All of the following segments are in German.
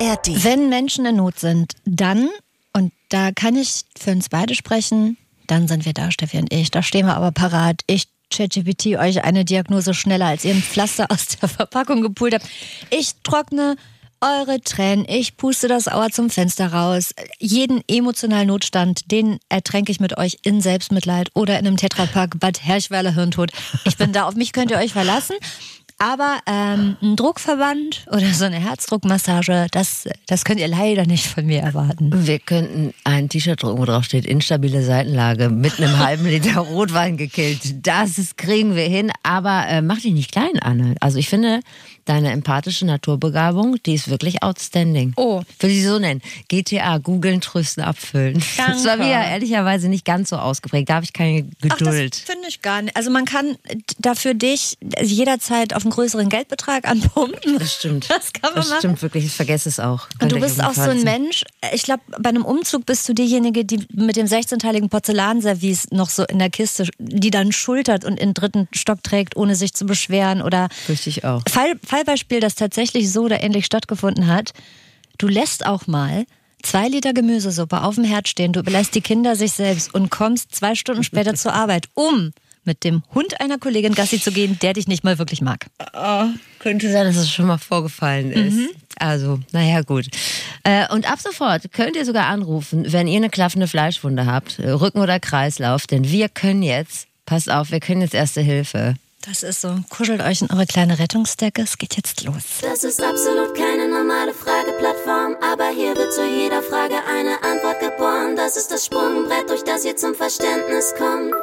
ARD. Wenn Menschen in Not sind, dann, und da kann ich für uns beide sprechen, dann sind wir da, Steffi und ich. Da stehen wir aber parat. Ich ChatGPT euch eine Diagnose schneller, als ihr ein Pflaster aus der Verpackung gepult habt. Ich trockne eure Tränen, ich puste das Auer zum Fenster raus. Jeden emotionalen Notstand, den ertränke ich mit euch in Selbstmitleid oder in einem Tetrapack Bad Herrschweiler Hirntod. Ich bin da, auf mich könnt ihr euch verlassen. Aber ein Druckverband oder so eine Herzdruckmassage, das könnt ihr leider nicht von mir erwarten. Wir könnten ein T-Shirt drucken, wo drauf steht, instabile Seitenlage, mit einem halben Liter Rotwein gekillt. Das kriegen wir hin, aber mach dich nicht klein, Anne. Also ich finde, deine empathische Naturbegabung, die ist wirklich outstanding. Oh. Würde ich so nennen. GTA, googeln, trösten, abfüllen. Danke. Das war mir ja ehrlicherweise nicht ganz so ausgeprägt. Da habe ich keine Geduld. Ach, das finde ich gar nicht. Also man kann dafür dich jederzeit auf einen größeren Geldbetrag anpumpen. Das stimmt. Das kann man das machen. Stimmt wirklich, ich vergesse es auch. Und du bist auch so ein Mensch, ich glaube, bei einem Umzug bist du diejenige, die mit dem 16-teiligen Porzellanservice noch so in der Kiste, die dann schultert und in den 3. Stock trägt, ohne sich zu beschweren. Oder richtig auch. Fallbeispiel, das tatsächlich so oder ähnlich stattgefunden hat. Du lässt auch mal 2 Liter Gemüsesuppe auf dem Herd stehen, du überlässt die Kinder sich selbst und kommst 2 Stunden später zur Arbeit, um mit dem Hund einer Kollegin Gassi zu gehen, der dich nicht mal wirklich mag. Oh, könnte sein, dass es schon mal vorgefallen ist. Also, naja, gut. Und ab sofort könnt ihr sogar anrufen, wenn ihr eine klaffende Fleischwunde habt, Rücken- oder Kreislauf, denn wir können jetzt, passt auf, wir können jetzt Erste Hilfe. Das ist so, kuschelt euch in eure kleine Rettungsdecke, es geht jetzt los. Das ist absolut keine normale Frageplattform, aber hier wird zu jeder Frage eine Antwort geboren. Das ist das Sprungbrett, durch das ihr zum Verständnis kommt.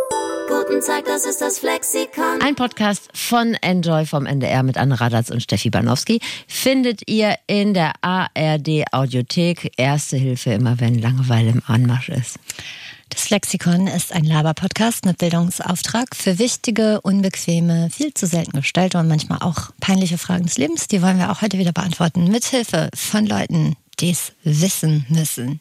Guten Tag, das ist das Flexikon. Ein Podcast von Enjoy vom NDR mit Anne Radatz und Steffi Banowski findet ihr in der ARD Audiothek. Erste Hilfe immer, wenn Langeweile im Anmarsch ist. Das Flexikon ist ein Laber-Podcast mit Bildungsauftrag für wichtige, unbequeme, viel zu selten gestellte und manchmal auch peinliche Fragen des Lebens. Die wollen wir auch heute wieder beantworten, mit Hilfe von Leuten, die es wissen müssen.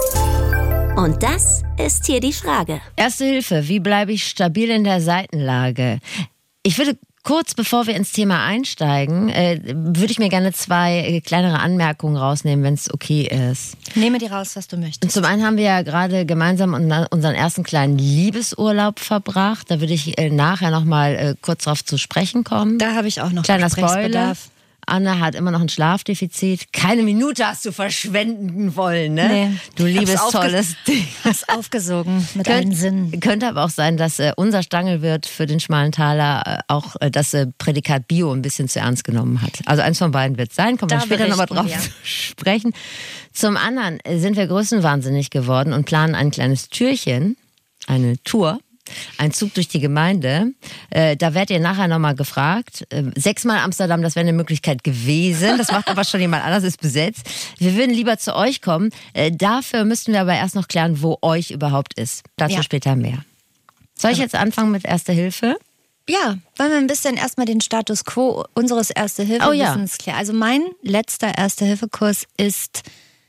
Und das ist hier die Frage. Erste Hilfe, wie bleibe ich stabil in der Seitenlage? Ich würde kurz bevor wir ins Thema einsteigen, würde ich mir gerne 2 kleinere Anmerkungen rausnehmen, wenn es okay ist. Nehme die raus, was du möchtest. Zum einen haben wir ja gerade gemeinsam unseren ersten kleinen Liebesurlaub verbracht. Da würde ich nachher nochmal kurz drauf zu sprechen kommen. Da habe ich auch noch kleiner Spoiler. Gesprächsbedarf. Anne hat immer noch ein Schlafdefizit. Keine Minute hast du verschwenden wollen, ne? Nee. Du liebes, tolles Ding. Hast aufgesogen mit allen Sinnen. Könnte aber auch sein, dass unser Stangelwirt für den schmalen Taler auch das Prädikat Bio ein bisschen zu ernst genommen hat. Also eins von beiden wird es sein. Kommen wir später nochmal drauf zu sprechen. Zum anderen sind wir größenwahnsinnig geworden und planen ein kleines Türchen, eine Tour. Ein Zug durch die Gemeinde. Da werdet ihr nachher nochmal gefragt. 6-mal Amsterdam, das wäre eine Möglichkeit gewesen. Das macht aber schon jemand anders, ist besetzt. Wir würden lieber zu euch kommen. Dafür müssten wir aber erst noch klären, wo euch überhaupt ist. Dazu später mehr. Soll ich jetzt anfangen mit Erste Hilfe? Ja, wollen wir ein bisschen erstmal den Status quo unseres Erste-Hilfe-Wissens klären. Also mein letzter Erste-Hilfe-Kurs ist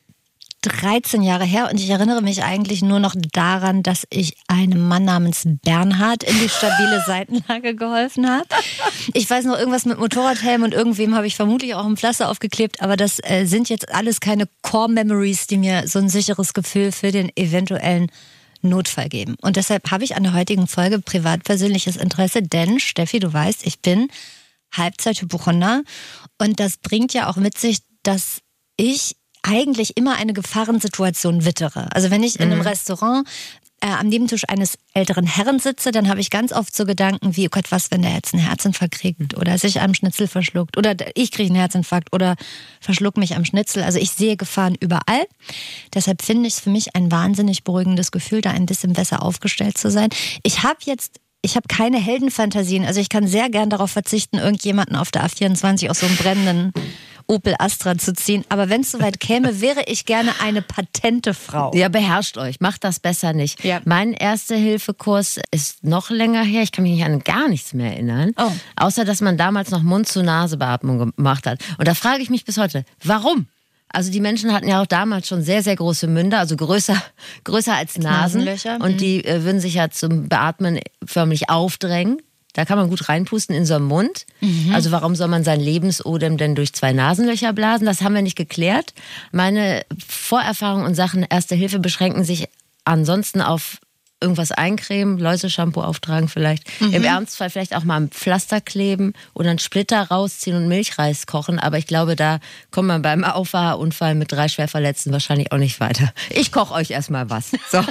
13 Jahre her und ich erinnere mich eigentlich nur noch daran, dass ich einem Mann namens Bernhard in die stabile Seitenlage geholfen habe. Ich weiß noch irgendwas mit Motorradhelm und irgendwem habe ich vermutlich auch ein Pflaster aufgeklebt, aber das sind jetzt alles keine Core-Memories, die mir so ein sicheres Gefühl für den eventuellen Notfall geben. Und deshalb habe ich an der heutigen Folge privat-persönliches Interesse, denn Steffi, du weißt, ich bin Halbzeit-Hypochonder und das bringt ja auch mit sich, dass ich eigentlich immer eine Gefahrensituation wittere. Also wenn ich in einem Restaurant am Nebentisch eines älteren Herrn sitze, dann habe ich ganz oft so Gedanken wie, oh Gott, was, wenn der jetzt einen Herzinfarkt kriegt oder sich am Schnitzel verschluckt oder ich kriege einen Herzinfarkt oder verschluck mich am Schnitzel. Also ich sehe Gefahren überall. Deshalb finde ich es für mich ein wahnsinnig beruhigendes Gefühl, da ein bisschen besser aufgestellt zu sein. Ich habe keine Heldenfantasien. Also ich kann sehr gern darauf verzichten, irgendjemanden auf der A24 aus so einem brennenden Opel Astra zu ziehen. Aber wenn es soweit käme, wäre ich gerne eine patente Frau. Ja, beherrscht euch. Macht das besser nicht. Ja. Mein Erste-Hilfe-Kurs ist noch länger her. Ich kann mich nicht an gar nichts mehr erinnern. Oh. Außer, dass man damals noch Mund-zu-Nase-Beatmung gemacht hat. Und da frage ich mich bis heute, warum? Also die Menschen hatten ja auch damals schon sehr, sehr große Münder, also größer als Nasen. Nasenlöcher. Und die würden sich ja zum Beatmen förmlich aufdrängen. Da kann man gut reinpusten in so einen Mund. Also warum soll man sein Lebensodem denn durch 2 Nasenlöcher blasen? Das haben wir nicht geklärt. Meine Vorerfahrungen und Sachen Erste Hilfe beschränken sich ansonsten auf irgendwas eincremen, Läuse-Shampoo auftragen vielleicht. Im Ernstfall vielleicht auch mal ein Pflaster kleben oder einen Splitter rausziehen und Milchreis kochen. Aber ich glaube, da kommt man beim Auffahrunfall mit 3 Schwerverletzten wahrscheinlich auch nicht weiter. Ich koche euch erstmal was. So.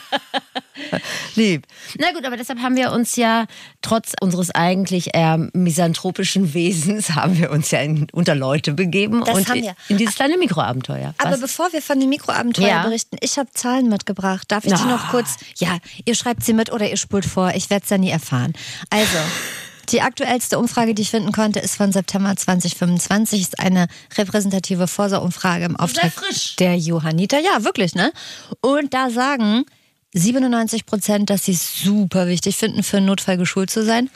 Lieb. Na gut, aber deshalb haben wir uns ja, trotz unseres eigentlich eher misanthropischen Wesens, haben wir uns ja unter Leute begeben das und haben wir. In dieses kleine Mikroabenteuer. Aber bevor wir von den Mikroabenteuern berichten, ich habe Zahlen mitgebracht. Darf ich die noch kurz? Ja, ihr schreibt sie mit oder ihr spult vor. Ich werde es ja nie erfahren. Also, die aktuellste Umfrage, die ich finden konnte, ist von September 2025. Ist eine repräsentative Vorsorgeumfrage im Auftrag der Johanniter. Ja, wirklich, ne? Und da sagen 97%, dass sie es super wichtig finden, für einen Notfall geschult zu sein.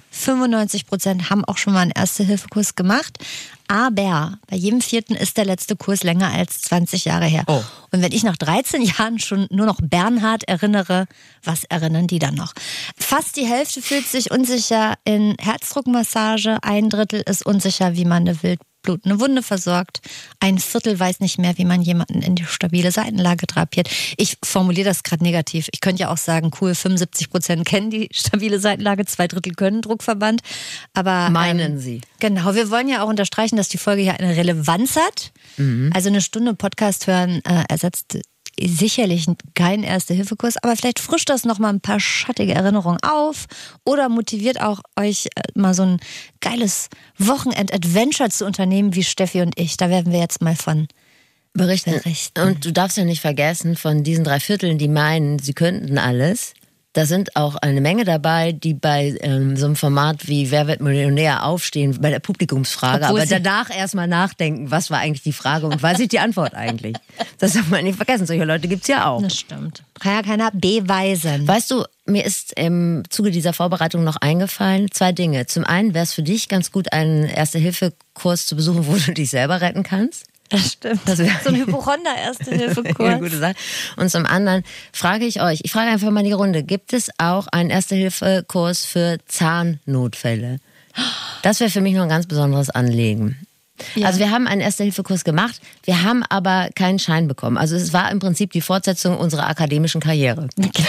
95% haben auch schon mal einen Erste-Hilfe-Kurs gemacht. Aber bei jedem 4. ist der letzte Kurs länger als 20 Jahre her. Oh. Und wenn ich nach 13 Jahren schon nur noch Bernhard erinnere, was erinnern die dann noch? Fast die Hälfte fühlt sich unsicher in Herzdruckmassage. 1/3 ist unsicher, wie man eine wildblutende Wunde versorgt. 1/4 weiß nicht mehr, wie man jemanden in die stabile Seitenlage drapiert. Ich formuliere das gerade negativ. Ich könnte ja auch sagen, cool, 75% kennen die stabile Seitenlage, 2/3 können Druckverband. Aber meinen Sie? Genau, wir wollen ja auch unterstreichen, dass die Folge hier eine Relevanz hat. Also eine Stunde Podcast hören ersetzt sicherlich kein Erste-Hilfe-Kurs, aber vielleicht frischt das nochmal ein paar schattige Erinnerungen auf oder motiviert auch euch mal so ein geiles Wochenend-Adventure zu unternehmen wie Steffi und ich. Da werden wir jetzt mal von berichten. Und du darfst ja nicht vergessen, von diesen 3/4, die meinen, sie könnten alles, da sind auch eine Menge dabei, die bei so einem Format wie Wer wird Millionär aufstehen, bei der Publikumsfrage, aber danach erstmal nachdenken, was war eigentlich die Frage und weiß ich die Antwort eigentlich. Das darf man nicht vergessen, solche Leute gibt's ja auch. Das stimmt. Kann ja keiner beweisen. Weißt du, mir ist im Zuge dieser Vorbereitung noch eingefallen, 2 Dinge. Zum einen wäre es für dich ganz gut, einen Erste-Hilfe-Kurs zu besuchen, wo du dich selber retten kannst. Das stimmt. Das so ein Hypochonder-Erste-Hilfe-Kurs. Ja, gute Sache. Und zum anderen frage ich euch, ich frage einfach mal die Runde, gibt es auch einen Erste-Hilfe-Kurs für Zahnnotfälle? Das wäre für mich noch ein ganz besonderes Anliegen. Ja. Also wir haben einen Erste-Hilfe-Kurs gemacht, wir haben aber keinen Schein bekommen. Also es war im Prinzip die Fortsetzung unserer akademischen Karriere.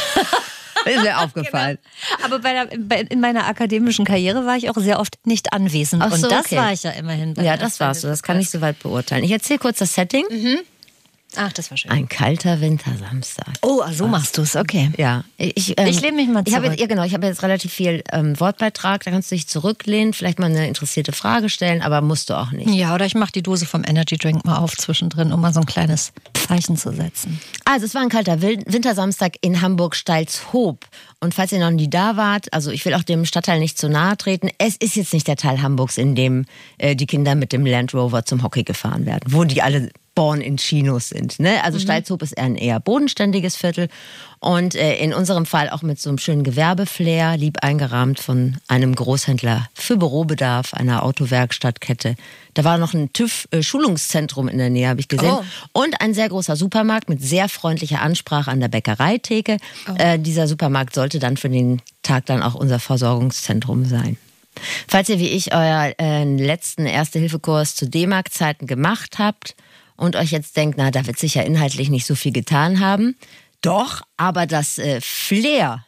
Ist mir aufgefallen. Genau. Aber in meiner akademischen Karriere war ich auch sehr oft nicht anwesend. Ach so, und das war ich ja immerhin. Ja, das warst du. Das kann ich soweit beurteilen. Ich erzähle kurz das Setting. Ach, das war schön. Ein kalter Wintersamstag. Oh, so machst du es, okay. Ja. Ich lehne mich mal zurück. Ich habe jetzt relativ viel Wortbeitrag, da kannst du dich zurücklehnen, vielleicht mal eine interessierte Frage stellen, aber musst du auch nicht. Ja, oder ich mache die Dose vom Energy Drink mal auf zwischendrin, um mal so ein kleines Zeichen zu setzen. Also es war ein kalter Wintersamstag in Hamburg-Stalzhoop. Und falls ihr noch nie da wart, also ich will auch dem Stadtteil nicht zu nahe treten, es ist jetzt nicht der Teil Hamburgs, in dem die Kinder mit dem Land Rover zum Hockey gefahren werden, wo die alle born in Chinos sind. Ne? Also Stalzhoop ist ein eher bodenständiges Viertel und in unserem Fall auch mit so einem schönen Gewerbeflair, lieb eingerahmt von einem Großhändler für Bürobedarf, einer Autowerkstattkette. Da war noch ein TÜV-Schulungszentrum in der Nähe, habe ich gesehen. Oh. Und ein sehr großer Supermarkt mit sehr freundlicher Ansprache an der Bäckereitheke. Oh. Dieser Supermarkt sollte dann für den Tag dann auch unser Versorgungszentrum sein. Falls ihr wie ich euren letzten Erste-Hilfe-Kurs zu D-Mark-Zeiten gemacht habt und euch jetzt denkt, na, da wird sich ja inhaltlich nicht so viel getan haben. Doch, aber das Flair,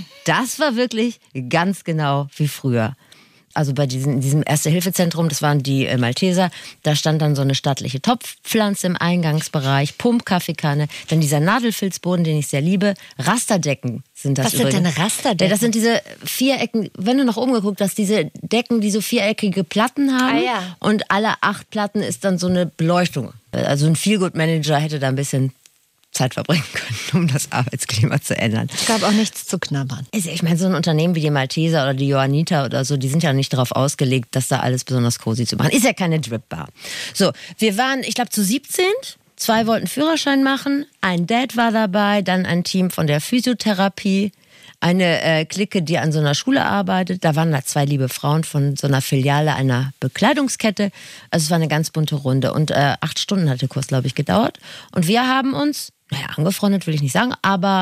das war wirklich ganz genau wie früher. Also bei diesem Erste-Hilfe-Zentrum, das waren die Malteser, da stand dann so eine stattliche Topfpflanze im Eingangsbereich, Pumpkaffeekanne, dann dieser Nadelfilzboden, den ich sehr liebe, Rasterdecken sind das übrigens. Was sind denn Rasterdecken? Das sind diese Vierecken, wenn du nach oben geguckt hast, diese Decken, die so viereckige Platten haben und alle 8 Platten ist dann so eine Beleuchtung. Also ein Feelgood-Manager hätte da ein bisschen Zeit verbringen können, um das Arbeitsklima zu ändern. Es gab auch nichts zu knabbern. Ich meine, so ein Unternehmen wie die Malteser oder die Johanniter oder so, die sind ja nicht darauf ausgelegt, das da alles besonders cozy zu machen. Ist ja keine Drip-Bar. So, wir waren, ich glaube, zu 17. 2 wollten Führerschein machen. Ein Dad war dabei, dann ein Team von der Physiotherapie, eine Clique, die an so einer Schule arbeitet. Da waren da 2 liebe Frauen von so einer Filiale einer Bekleidungskette. Also es war eine ganz bunte Runde. Und 8 Stunden hat der Kurs, glaube ich, gedauert. Und wir haben uns, angefreundet will ich nicht sagen, aber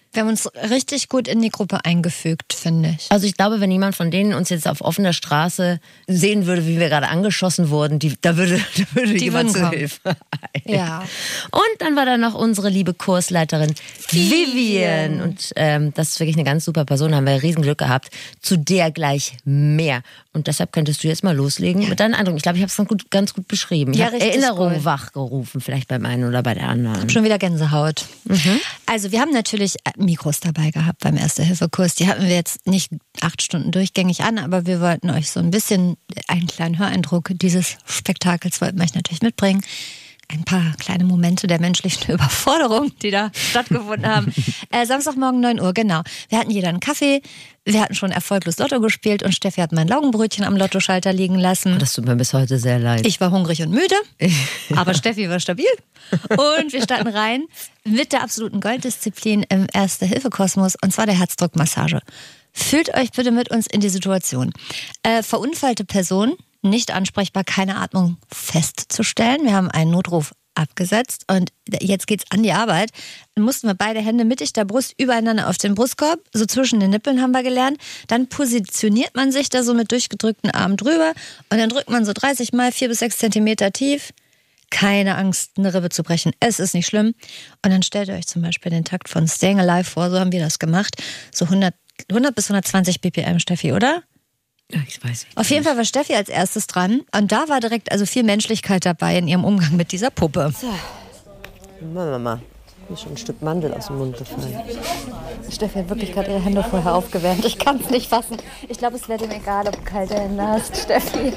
Wir haben uns richtig gut in die Gruppe eingefügt, finde ich. Also ich glaube, wenn jemand von denen uns jetzt auf offener Straße sehen würde, wie wir gerade angeschossen wurden, da würde jemand zur Hilfe eilen. Ja. Und dann war da noch unsere liebe Kursleiterin Vivian. Und das ist wirklich eine ganz super Person, da haben wir riesen Glück gehabt. Zu der gleich mehr. Und deshalb könntest du jetzt mal loslegen mit deinen Eindrücken. Ich glaube, ich habe es ganz gut beschrieben. Ich habe Erinnerungen wachgerufen, vielleicht beim einen oder bei der anderen. Ich habe schon wieder Gänsehaut. Also wir haben natürlich Mikros dabei gehabt beim Erste-Hilfe-Kurs. Die hatten wir jetzt nicht 8 Stunden durchgängig an, aber wir wollten euch so ein bisschen einen kleinen Höreindruck dieses Spektakels wollten wir euch natürlich mitbringen. Ein paar kleine Momente der menschlichen Überforderung, die da stattgefunden haben. Samstagmorgen 9 Uhr, genau. Wir hatten jeder einen Kaffee, wir hatten schon erfolglos Lotto gespielt und Steffi hat mein Laugenbrötchen am Lottoschalter liegen lassen. Das tut mir bis heute sehr leid. Ich war hungrig und müde, aber Steffi war stabil. Und wir starten rein mit der absoluten Golddisziplin im Erste-Hilfe-Kosmos, und zwar der Herzdruckmassage. Fühlt euch bitte mit uns in die Situation. Verunfallte Person, nicht ansprechbar, keine Atmung festzustellen. Wir haben einen Notruf abgesetzt und jetzt geht's an die Arbeit. Dann mussten wir beide Hände mittig der Brust übereinander auf den Brustkorb, so zwischen den Nippeln haben wir gelernt. Dann positioniert man sich da so mit durchgedrückten Armen drüber und dann drückt man so 30 Mal 4 bis 6 Zentimeter tief. Keine Angst, eine Rippe zu brechen. Es ist nicht schlimm. Und dann stellt ihr euch zum Beispiel den Takt von Staying Alive vor, so haben wir das gemacht. So 100 bis 120 BPM, Steffi, oder? Ja, ich weiß nicht. Auf jeden Fall war Steffi als erstes dran und da war direkt viel Menschlichkeit dabei in ihrem Umgang mit dieser Puppe. So. Mama, mir ist schon ein Stück Mandel aus dem Mund gefallen. Steffi hat wirklich gerade ihre Hände vorher aufgewärmt. Ich kann es nicht fassen. Ich glaube, es wäre dem egal, ob du kalte Hände hast, Steffi.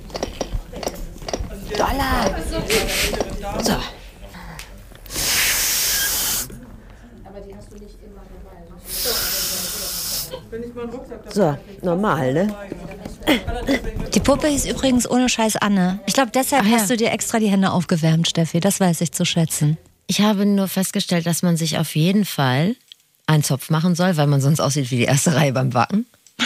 Dollar! So. So, normal, ne? Die Puppe hieß übrigens ohne Scheiß Anne. Ich glaube, deshalb hast du dir extra die Hände aufgewärmt, Steffi. Das weiß ich zu schätzen. Ich habe nur festgestellt, dass man sich auf jeden Fall einen Zopf machen soll, weil man sonst aussieht wie die erste Reihe beim Backen.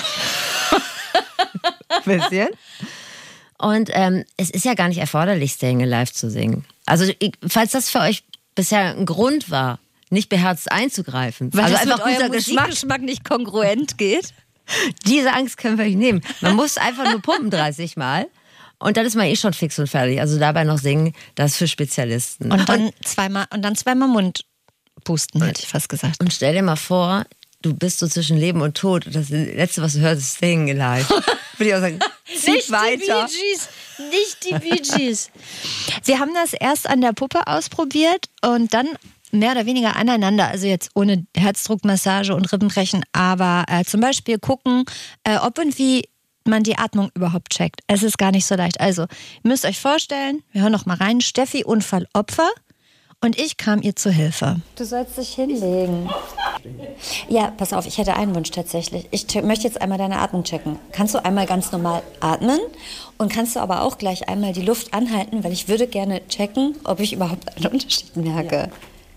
Bisschen. Und es ist ja gar nicht erforderlich, Staying Alive zu singen. Also falls das für euch bisher ein Grund war, nicht beherzt einzugreifen, weil also das einfach mit guter eurem Geschmack nicht kongruent geht. Diese Angst können wir nicht nehmen. Man muss einfach nur pumpen 30 Mal und dann ist man schon fix und fertig. Also dabei noch singen, das ist für Spezialisten. Und dann zweimal Mund pusten, hätte ich fast gesagt. Und stell dir mal vor, du bist so zwischen Leben und Tod und das Letzte, was du hörst, ist Staying Alive. Würde ich auch sagen, zieh weiter. Nicht die Bee Gees. Wir haben das erst an der Puppe ausprobiert und dann mehr oder weniger aneinander, also jetzt ohne Herzdruckmassage und Rippenbrechen, aber zum Beispiel gucken, ob und wie man die Atmung überhaupt checkt. Es ist gar nicht so leicht. Also, ihr müsst euch vorstellen, wir hören noch mal rein, Steffi Unfallopfer und ich kam ihr zu Hilfe. Du sollst dich hinlegen. Ja, pass auf, ich hätte einen Wunsch tatsächlich. Ich möchte jetzt einmal deine Atmung checken. Kannst du einmal ganz normal atmen und kannst du aber auch gleich einmal die Luft anhalten, weil ich würde gerne checken, ob ich überhaupt einen Unterschied merke. Ja.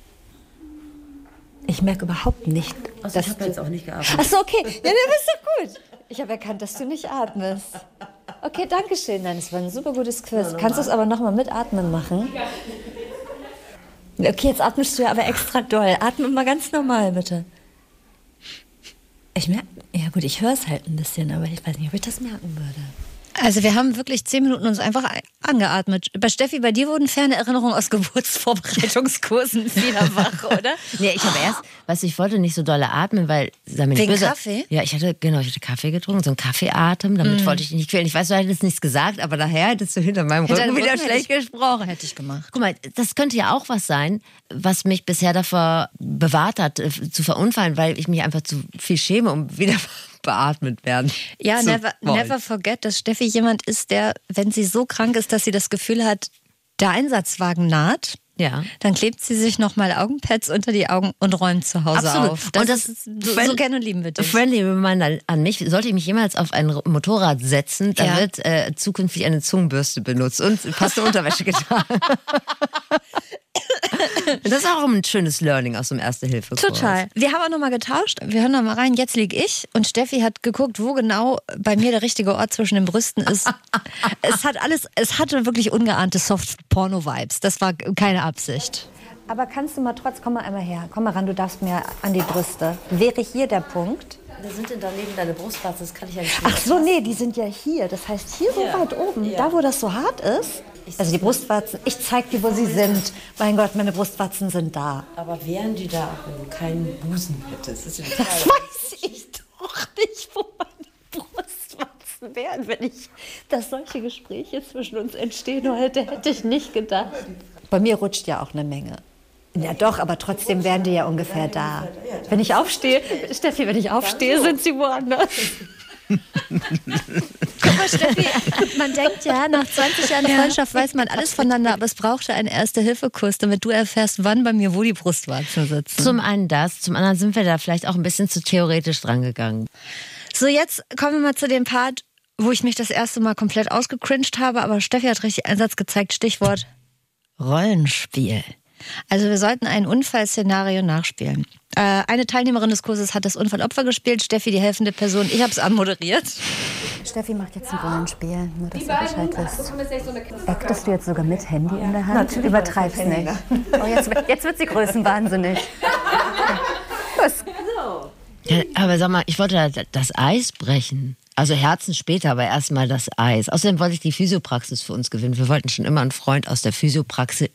Ich merke überhaupt nicht. Also ich habe jetzt auch nicht geatmet. Achso, okay. Ja, dann bist du gut. Ich habe erkannt, dass du nicht atmest. Okay, danke schön. Nein, das war ein super gutes Quiz. Ja, kannst du es aber nochmal mit Atmen machen? Okay, jetzt atmest du ja aber extra doll. Atme mal ganz normal, bitte. Ich merke, ja gut, ich höre es halt ein bisschen, aber ich weiß nicht, ob ich das merken würde. Also wir haben wirklich 10 Minuten uns einfach angeatmet. Bei Steffi, bei dir wurden ferne Erinnerungen aus Geburtsvorbereitungskursen wieder wach, oder? Nee, ich habe erst, ich wollte nicht so dolle atmen, weil... Wegen Kaffee? Ja, ich hatte Kaffee getrunken, so einen Kaffeeatem, damit wollte ich dich nicht quälen. Ich weiß, du hättest nichts gesagt, aber nachher hättest du hinter meinem Rücken wieder schlecht gesprochen. Hätte ich gemacht. Guck mal, das könnte ja auch was sein, was mich bisher davor bewahrt hat, zu verunfallen, weil ich mich einfach zu viel schäme, um wieder beatmet werden. Ja, never forget, dass Steffi jemand ist, der, wenn sie so krank ist, dass sie das Gefühl hat, der Einsatzwagen naht, ja, dann klebt sie sich nochmal Augenpads unter die Augen und räumt zu Hause auf. Und das so kennen und lieben wir dich. Friendly Reminder an mich, sollte ich mich jemals auf ein Motorrad setzen, dann wird zukünftig eine Zungenbürste benutzt und passende Unterwäsche getragen. Das ist auch ein schönes Learning aus dem Erste-Hilfe-Kurs. Total. Wir haben auch nochmal getauscht. Wir hören nochmal rein. Jetzt liege ich und Steffi hat geguckt, wo genau bei mir der richtige Ort zwischen den Brüsten ist. Es hatte wirklich ungeahnte Soft-Porno-Vibes. Das war keine Absicht. Aber kannst du mal komm mal einmal her. Komm mal ran, du darfst mir an die Brüste. Wäre hier der Punkt? Wir sind denn daneben deine Brustwarzen, das kann ich ja nicht sehen. Ach so, nee, die sind ja hier. Das heißt, hier so weit oben, da wo das so hart ist. Also die Brustwarzen, ich zeig dir, wo sie sind. Mein Gott, meine Brustwarzen sind da. Aber wären die da, wenn du keinen Busen hättest? Das weiß ich doch nicht, wo meine Brustwarzen wären, wenn dass solche Gespräche zwischen uns entstehen heute, hätte ich nicht gedacht. Bei mir rutscht ja auch eine Menge. Ja doch, aber trotzdem wären die ja ungefähr da. Wenn ich aufstehe, Steffi, sind sie woanders. Guck mal, Steffi, man denkt ja, nach 20 Jahren Freundschaft weiß man alles voneinander, aber es brauchte einen Erste-Hilfe-Kurs, damit du erfährst, wann bei mir wo die Brustwarzen sitzen. Zum einen das, zum anderen sind wir da vielleicht auch ein bisschen zu theoretisch dran gegangen. So, jetzt kommen wir mal zu dem Part, wo ich mich das erste Mal komplett ausgecringed habe, aber Steffi hat richtig Einsatz gezeigt, Stichwort Rollenspiel. Also wir sollten ein Unfallszenario nachspielen. Eine Teilnehmerin des Kurses hat das Unfallopfer gespielt, Steffi die helfende Person, ich habe es anmoderiert. Steffi macht jetzt ein Rollenspiel, nur dass du Bescheid wisst. Actest du jetzt sogar mit Handy in der Hand? Natürlich. Übertreib's nicht. Oh, jetzt wird sie größenwahnsinnig. Los. Ja, aber sag mal, ich wollte das Eis brechen. Also Herzen später, aber erstmal das Eis. Außerdem wollte ich die Physiopraxis für uns gewinnen. Wir wollten schon immer einen Freund aus der Physiopraxis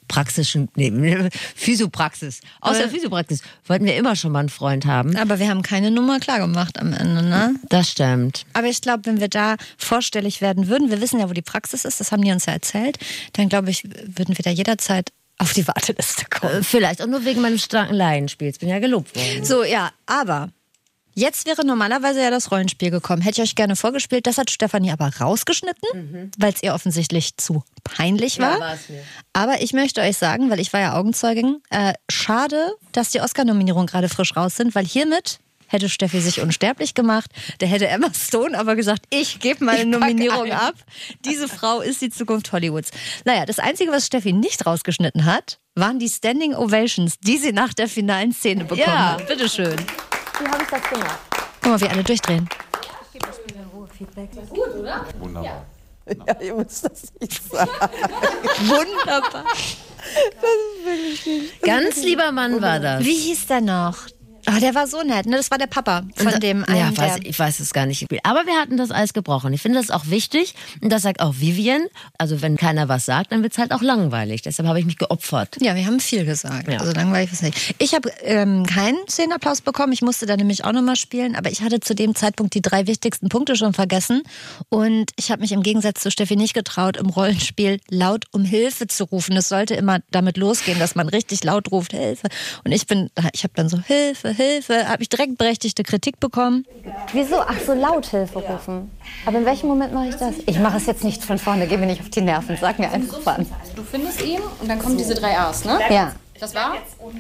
wollten wir immer schon mal einen Freund haben. Aber wir haben keine Nummer klar gemacht am Ende, ne? Das stimmt. Aber ich glaube, wenn wir da vorstellig werden würden, wir wissen ja, wo die Praxis ist, das haben die uns ja erzählt, dann glaube ich, würden wir da jederzeit auf die Warteliste kommen. Vielleicht auch nur wegen meines starken Laienspiels. Bin ja gelobt worden. So, ja, aber jetzt wäre normalerweise ja das Rollenspiel gekommen. Hätte ich euch gerne vorgespielt. Das hat Stefanie aber rausgeschnitten, weil es ihr offensichtlich zu peinlich war. Ja, war's mir. Aber ich möchte euch sagen, weil ich war ja Augenzeugin, schade, dass die Oscar-Nominierungen gerade frisch raus sind, weil hiermit hätte Steffi sich unsterblich gemacht. Da hätte Emma Stone aber gesagt, ich gebe meine Nominierung ab. Diese Frau ist die Zukunft Hollywoods. Naja, das Einzige, was Steffi nicht rausgeschnitten hat, waren die Standing Ovations, die sie nach der finalen Szene bekommen hat. Bitteschön. Wie habe ich das gemacht? Guck mal, wie alle durchdrehen. Ich gebe das Spiel in Ruhe Feedback. Das ist gut, oder? Wunderbar. Ja, ihr müsst das nicht sagen. Wunderbar. Das ist wirklich nicht. Ganz lieber Mann war das. Wie hieß der noch? Oh, der war so nett, ne? Das war der Papa von dem einen. Ja, ich weiß es gar nicht. Aber wir hatten das Eis gebrochen. Ich finde das auch wichtig. Und das sagt auch Vivian. Also wenn keiner was sagt, dann wird es halt auch langweilig. Deshalb habe ich mich geopfert. Ja, wir haben viel gesagt. Ja. Also langweilig ist nicht. Ich habe keinen Szenenapplaus bekommen. Ich musste da nämlich auch nochmal spielen. Aber ich hatte zu dem Zeitpunkt die 3 wichtigsten Punkte schon vergessen. Und ich habe mich im Gegensatz zu Steffi nicht getraut, im Rollenspiel laut um Hilfe zu rufen. Es sollte immer damit losgehen, dass man richtig laut ruft, Hilfe. Und ich habe dann so, Hilfe, habe ich direkt berechtigte Kritik bekommen. Wieso? Ach so, laut Hilfe rufen. Aber in welchem Moment mache ich das? Ich mache es jetzt nicht von vorne, geh mir nicht auf die Nerven, sag mir einfach wann. Du findest ihn und dann kommen diese 3 A's, ne? Ja. Das war?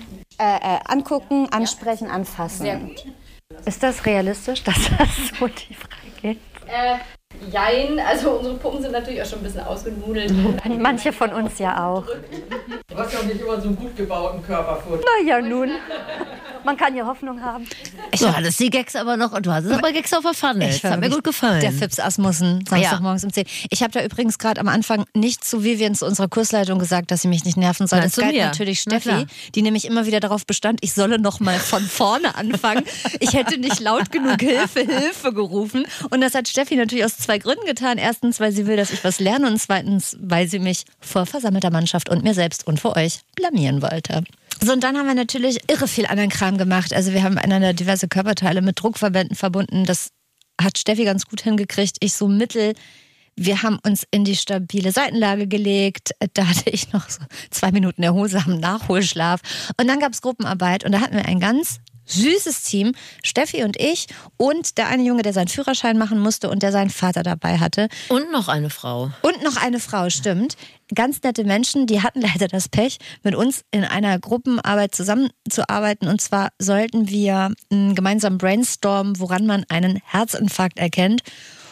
Angucken, ansprechen, anfassen. Sehr gut. Ist das realistisch, dass das so tief reingeht? Jein, also unsere Puppen sind natürlich auch schon ein bisschen ausgenudelt. Manche von uns ja auch. Du hast ja nicht immer so einen gut gebauten Körper vor. Na ja, nun. Man kann ja Hoffnung haben. Du hattest die Gags aber noch und du hattest aber Gags auf der Pfanne. Das hat mir gut gefallen. Der Fips Asmussen, Samstagmorgens um 10. Ich habe da übrigens gerade am Anfang nicht zu Vivian, zu unserer Kursleitung gesagt, dass sie mich nicht nerven soll. Das galt natürlich Steffi, die nämlich immer wieder darauf bestand, ich solle noch mal von vorne anfangen. Ich hätte nicht laut genug Hilfe gerufen. Und das hat Steffi natürlich aus 2 Gründen getan. Erstens, weil sie will, dass ich was lerne und zweitens, weil sie mich vor versammelter Mannschaft und mir selbst und vor euch blamieren wollte. So, und dann haben wir natürlich irre viel anderen Kram gemacht. Also wir haben einander diverse Körperteile mit Druckverbänden verbunden. Das hat Steffi ganz gut hingekriegt. Ich so mittel. Wir haben uns in die stabile Seitenlage gelegt. Da hatte ich noch so 2 Minuten erholsamen Nachholschlaf. Und dann gab es Gruppenarbeit und da hatten wir ein ganz süßes Team, Steffi und ich und der eine Junge, der seinen Führerschein machen musste und der seinen Vater dabei hatte. Und noch eine Frau. Und noch eine Frau, stimmt. Ganz nette Menschen, die hatten leider das Pech, mit uns in einer Gruppenarbeit zusammenzuarbeiten. Und zwar sollten wir gemeinsam brainstormen, woran man einen Herzinfarkt erkennt.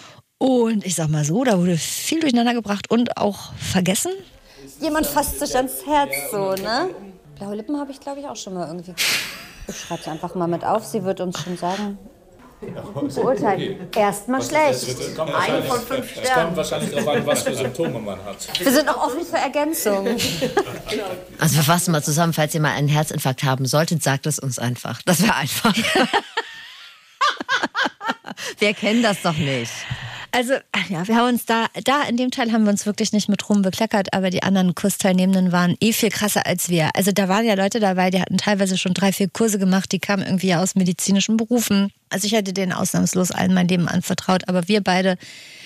Und ich sag mal so, da wurde viel durcheinander gebracht und auch vergessen. Jemand fasst sich ans Herz so, ne? Blaue Lippen habe ich, glaube ich, auch schon mal irgendwie. Ich schreibe es einfach mal mit auf. Sie wird uns schon sagen, beurteilen. Erstmal schlecht. Eine von 5 Sternen. Es kommt wahrscheinlich darauf an, was für Symptome man hat. Wir sind noch offen für Ergänzungen. Also wir fassen mal zusammen, falls ihr mal einen Herzinfarkt haben solltet, sagt es uns einfach. Das wäre einfach. Wir kennen das doch nicht. Also, ja, wir haben uns da in dem Teil haben wir uns wirklich nicht mit Ruhm bekleckert, aber die anderen Kursteilnehmenden waren viel krasser als wir. Also da waren ja Leute dabei, die hatten teilweise schon 3-4 Kurse gemacht, die kamen irgendwie aus medizinischen Berufen. Also ich hätte denen ausnahmslos allen mein Leben anvertraut, aber wir beide,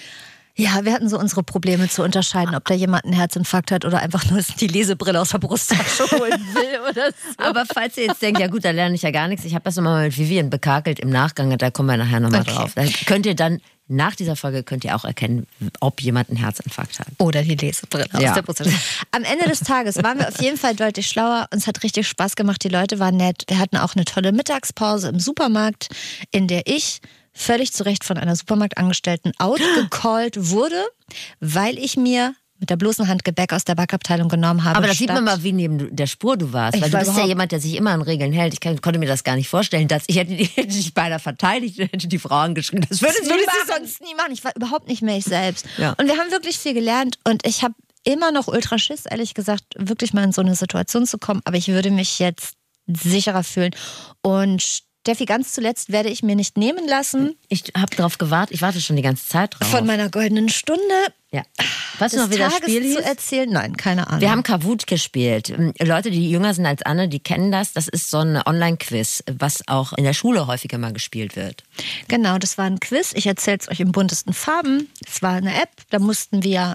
ja, wir hatten so unsere Probleme zu unterscheiden, ob da jemand einen Herzinfarkt hat oder einfach nur die Lesebrille aus der Brusttasche holen will oder so. Aber falls ihr jetzt denkt, ja gut, da lerne ich ja gar nichts, ich habe das nochmal mit Vivian bekakelt im Nachgang, da kommen wir nachher nochmal drauf. Da könnt ihr dann nach dieser Folge könnt ihr auch erkennen, ob jemand einen Herzinfarkt hat. Oder die Lesebrille aus der Brusttasche. Am Ende des Tages waren wir auf jeden Fall deutlich schlauer. Uns hat richtig Spaß gemacht. Die Leute waren nett. Wir hatten auch eine tolle Mittagspause im Supermarkt, in der ich völlig zu Recht von einer Supermarktangestellten outgecallt wurde, weil ich mir mit der bloßen Hand Gebäck aus der Backabteilung genommen habe. Aber das sieht man mal, wie neben der Spur du warst. Weil du bist ja jemand, der sich immer an Regeln hält. Ich konnte mir das gar nicht vorstellen, dass ich hätte dich beinahe verteidigt, hätte die Frau angeschrieben. Das würde sie sonst nie machen. Ich war überhaupt nicht mehr ich selbst. Ja. Und wir haben wirklich viel gelernt und ich habe immer noch ultra Schiss, ehrlich gesagt, wirklich mal in so eine Situation zu kommen. Aber ich würde mich jetzt sicherer fühlen. Und Steffi, ganz zuletzt werde ich mir nicht nehmen lassen. Ich habe darauf gewartet. Ich warte schon die ganze Zeit drauf. Von meiner goldenen Stunde. Ja. Weißt du noch, wie das Spiel hieß? Zu erzählen? Nein, keine Ahnung. Wir haben Kahoot gespielt. Leute, die jünger sind als Anne, die kennen das. Das ist so ein Online-Quiz, was auch in der Schule häufiger mal gespielt wird. Genau, das war ein Quiz. Ich erzähle es euch in buntesten Farben. Es war eine App, da mussten wir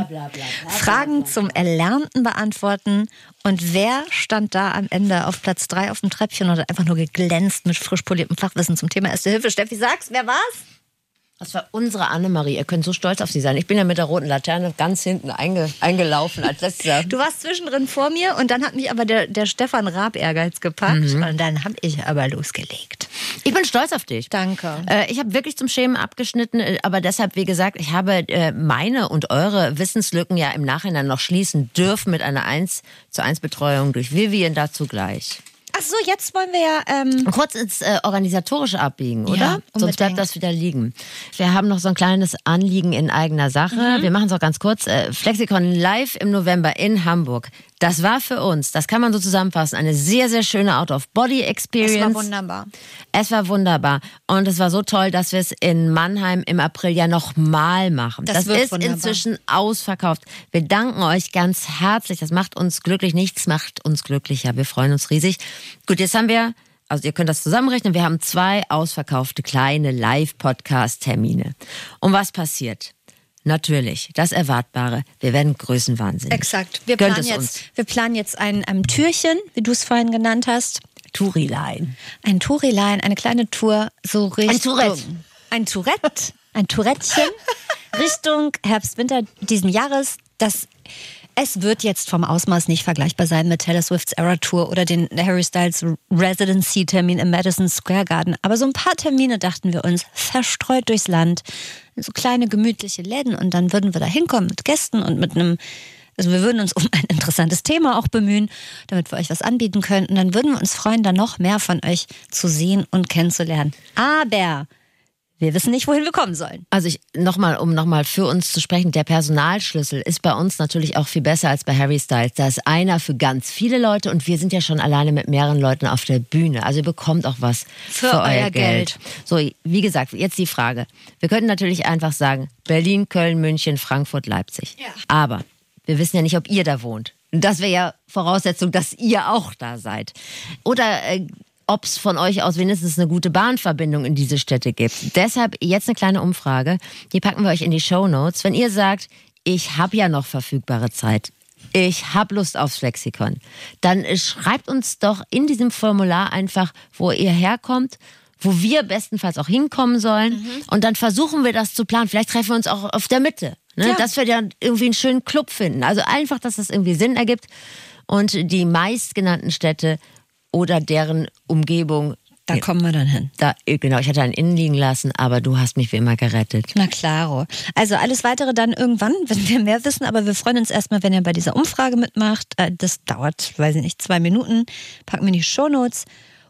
Fragen zum Erlernten beantworten. Und wer stand da am Ende auf Platz 3 auf dem Treppchen und hat einfach nur geglänzt mit frisch poliertem Fachwissen zum Thema Erste Hilfe? Steffi, sag's, wer war's? Das war unsere Annemarie. Ihr könnt so stolz auf sie sein. Ich bin ja mit der roten Laterne ganz hinten eingelaufen als letzter. Du warst zwischendrin vor mir und dann hat mich aber der Stefan Raab Ehrgeiz gepackt. Und dann habe ich aber losgelegt. Ich bin stolz auf dich. Danke. Ich habe wirklich zum Schämen abgeschnitten, aber deshalb, wie gesagt, ich habe meine und eure Wissenslücken ja im Nachhinein noch schließen dürfen mit einer 1:1 Betreuung durch Vivian, dazu gleich. Ach so, jetzt wollen wir ja kurz ins Organisatorische abbiegen, oder? Ja, sonst bleibt das wieder liegen. Wir haben noch so ein kleines Anliegen in eigener Sache. Wir machen es auch ganz kurz. Flexikon live im November in Hamburg. Das war für uns, das kann man so zusammenfassen, eine sehr, sehr schöne Out-of-Body-Experience. Es war wunderbar. Es war wunderbar. Und es war so toll, dass wir es in Mannheim im April ja nochmal machen. Das ist wunderbar. Inzwischen ausverkauft. Wir danken euch ganz herzlich. Das macht uns glücklich. Nichts macht uns glücklicher. Wir freuen uns riesig. Gut, jetzt haben wir, also ihr könnt das zusammenrechnen, wir haben 2 ausverkaufte kleine Live-Podcast-Termine. Und was passiert? Natürlich, das Erwartbare. Wir werden größenwahnsinnig. Exakt. Wir planen jetzt ein Türchen, wie du es vorhin genannt hast. Tourilein. Ein Tourilein, eine kleine Tour, so Richtung... Ein Tourette. Ein Tourettchen. Richtung Herbst, Winter diesen Jahres. Es wird jetzt vom Ausmaß nicht vergleichbar sein mit Taylor Swifts Era Tour oder den Harry Styles Residency-Termin im Madison Square Garden. Aber so ein paar Termine, dachten wir uns, verstreut durchs Land. So kleine, gemütliche Läden. Und dann würden wir da hinkommen mit Gästen und also wir würden uns um ein interessantes Thema auch bemühen, damit wir euch was anbieten können. Und dann würden wir uns freuen, da noch mehr von euch zu sehen und kennenzulernen. Aber wir wissen nicht, wohin wir kommen sollen. Also um nochmal für uns zu sprechen, der Personalschlüssel ist bei uns natürlich auch viel besser als bei Harry Styles. Da ist einer für ganz viele Leute und wir sind ja schon alleine mit mehreren Leuten auf der Bühne. Also ihr bekommt auch was für euer Geld. So, wie gesagt, jetzt die Frage. Wir könnten natürlich einfach sagen, Berlin, Köln, München, Frankfurt, Leipzig. Ja. Aber wir wissen ja nicht, ob ihr da wohnt. Das wäre ja Voraussetzung, dass ihr auch da seid. Oder ob es von euch aus wenigstens eine gute Bahnverbindung in diese Städte gibt. Deshalb jetzt eine kleine Umfrage. Die packen wir euch in die Shownotes. Wenn ihr sagt, ich habe ja noch verfügbare Zeit, ich habe Lust aufs Flexikon, dann schreibt uns doch in diesem Formular einfach, wo ihr herkommt, wo wir bestenfalls auch hinkommen sollen. Und dann versuchen wir das zu planen. Vielleicht treffen wir uns auch auf der Mitte. Ne? Ja. Dass wir dann irgendwie einen schönen Club finden. Also einfach, dass das irgendwie Sinn ergibt. Und die meistgenannten Städte oder deren Umgebung. Da kommen wir dann hin. Genau, ich hatte einen innen liegen lassen, aber du hast mich wie immer gerettet. Na klaro. Also alles Weitere dann irgendwann, wenn wir mehr wissen. Aber wir freuen uns erstmal, wenn ihr bei dieser Umfrage mitmacht. Das dauert, weiß ich nicht, 2 Minuten. Packen wir in die Shownotes.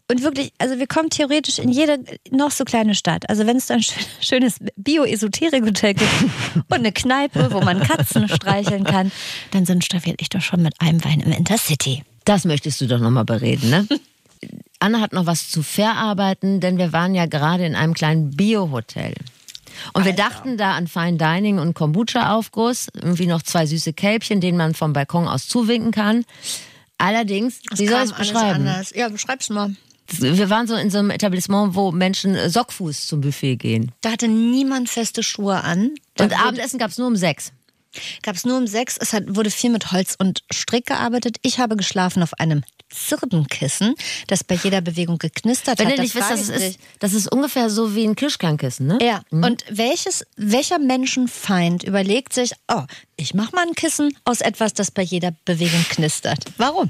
Und wirklich, also wir kommen theoretisch in jede noch so kleine Stadt. Also wenn es da ein schönes Bio-Esoterik-Hotel gibt und eine Kneipe, wo man Katzen streicheln kann, dann sind Steffi und ich doch schon mit einem Wein im Intercity. Das möchtest du doch nochmal bereden, ne? Anna hat noch was zu verarbeiten, denn wir waren ja gerade in einem kleinen Bio-Hotel. Und wir dachten da an Fine Dining und Kombucha-Aufguss, irgendwie noch 2 süße Kälbchen, denen man vom Balkon aus zuwinken kann. Allerdings, wie soll ich es beschreiben? Ja, beschreib's mal. Wir waren so in so einem Etablissement, wo Menschen Sockfuß zum Buffet gehen. Da hatte niemand feste Schuhe an. Und Abendessen gab es nur um 6. Gab es nur um 6. Wurde viel mit Holz und Strick gearbeitet. Ich habe geschlafen auf einem Zirbenkissen, das bei jeder Bewegung geknistert hat. Wenn du nicht wisst, was es ist, das ist ungefähr so wie ein Kirschkernkissen, ne? Ja. Und welcher Menschenfeind überlegt sich, ich mache mal ein Kissen aus etwas, das bei jeder Bewegung knistert? Warum?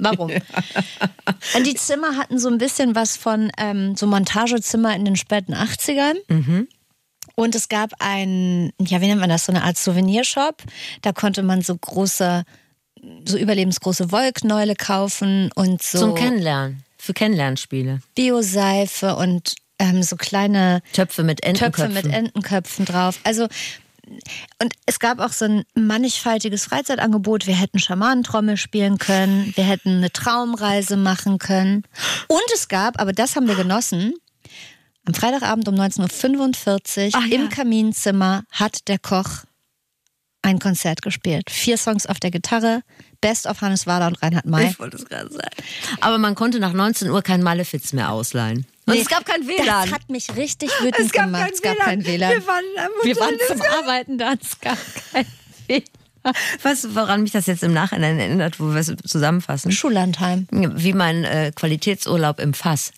Und die Zimmer hatten so ein bisschen was von so Montagezimmer in den späten 80ern. Mhm. Und es gab wie nennt man das, so eine Art Souvenirshop. Da konnte man so überlebensgroße Wollknäule kaufen und so. Zum Kennenlernen, für Kennenlernspiele. Bioseife und so kleine Töpfe mit Entenköpfen drauf. Also, und es gab auch so ein mannigfaltiges Freizeitangebot. Wir hätten Schamanentrommel spielen können, wir hätten eine Traumreise machen können. Und es gab, aber das haben wir genossen, am Freitagabend um 19.45 Uhr im Kaminzimmer hat der Koch ein Konzert gespielt. 4 Songs auf der Gitarre, Best of Hannes Wader und Reinhard May. Ich wollte es gerade sagen. Aber man konnte nach 19 Uhr kein Malefiz mehr ausleihen. Und es gab kein WLAN. Das hat mich richtig wütend gemacht. Es gab kein WLAN. Wir waren zum Arbeiten da, es gab kein WLAN. Weißt du, woran mich das jetzt im Nachhinein erinnert, wo wir es zusammenfassen? Schullandheim. Wie mein Qualitätsurlaub im Fass.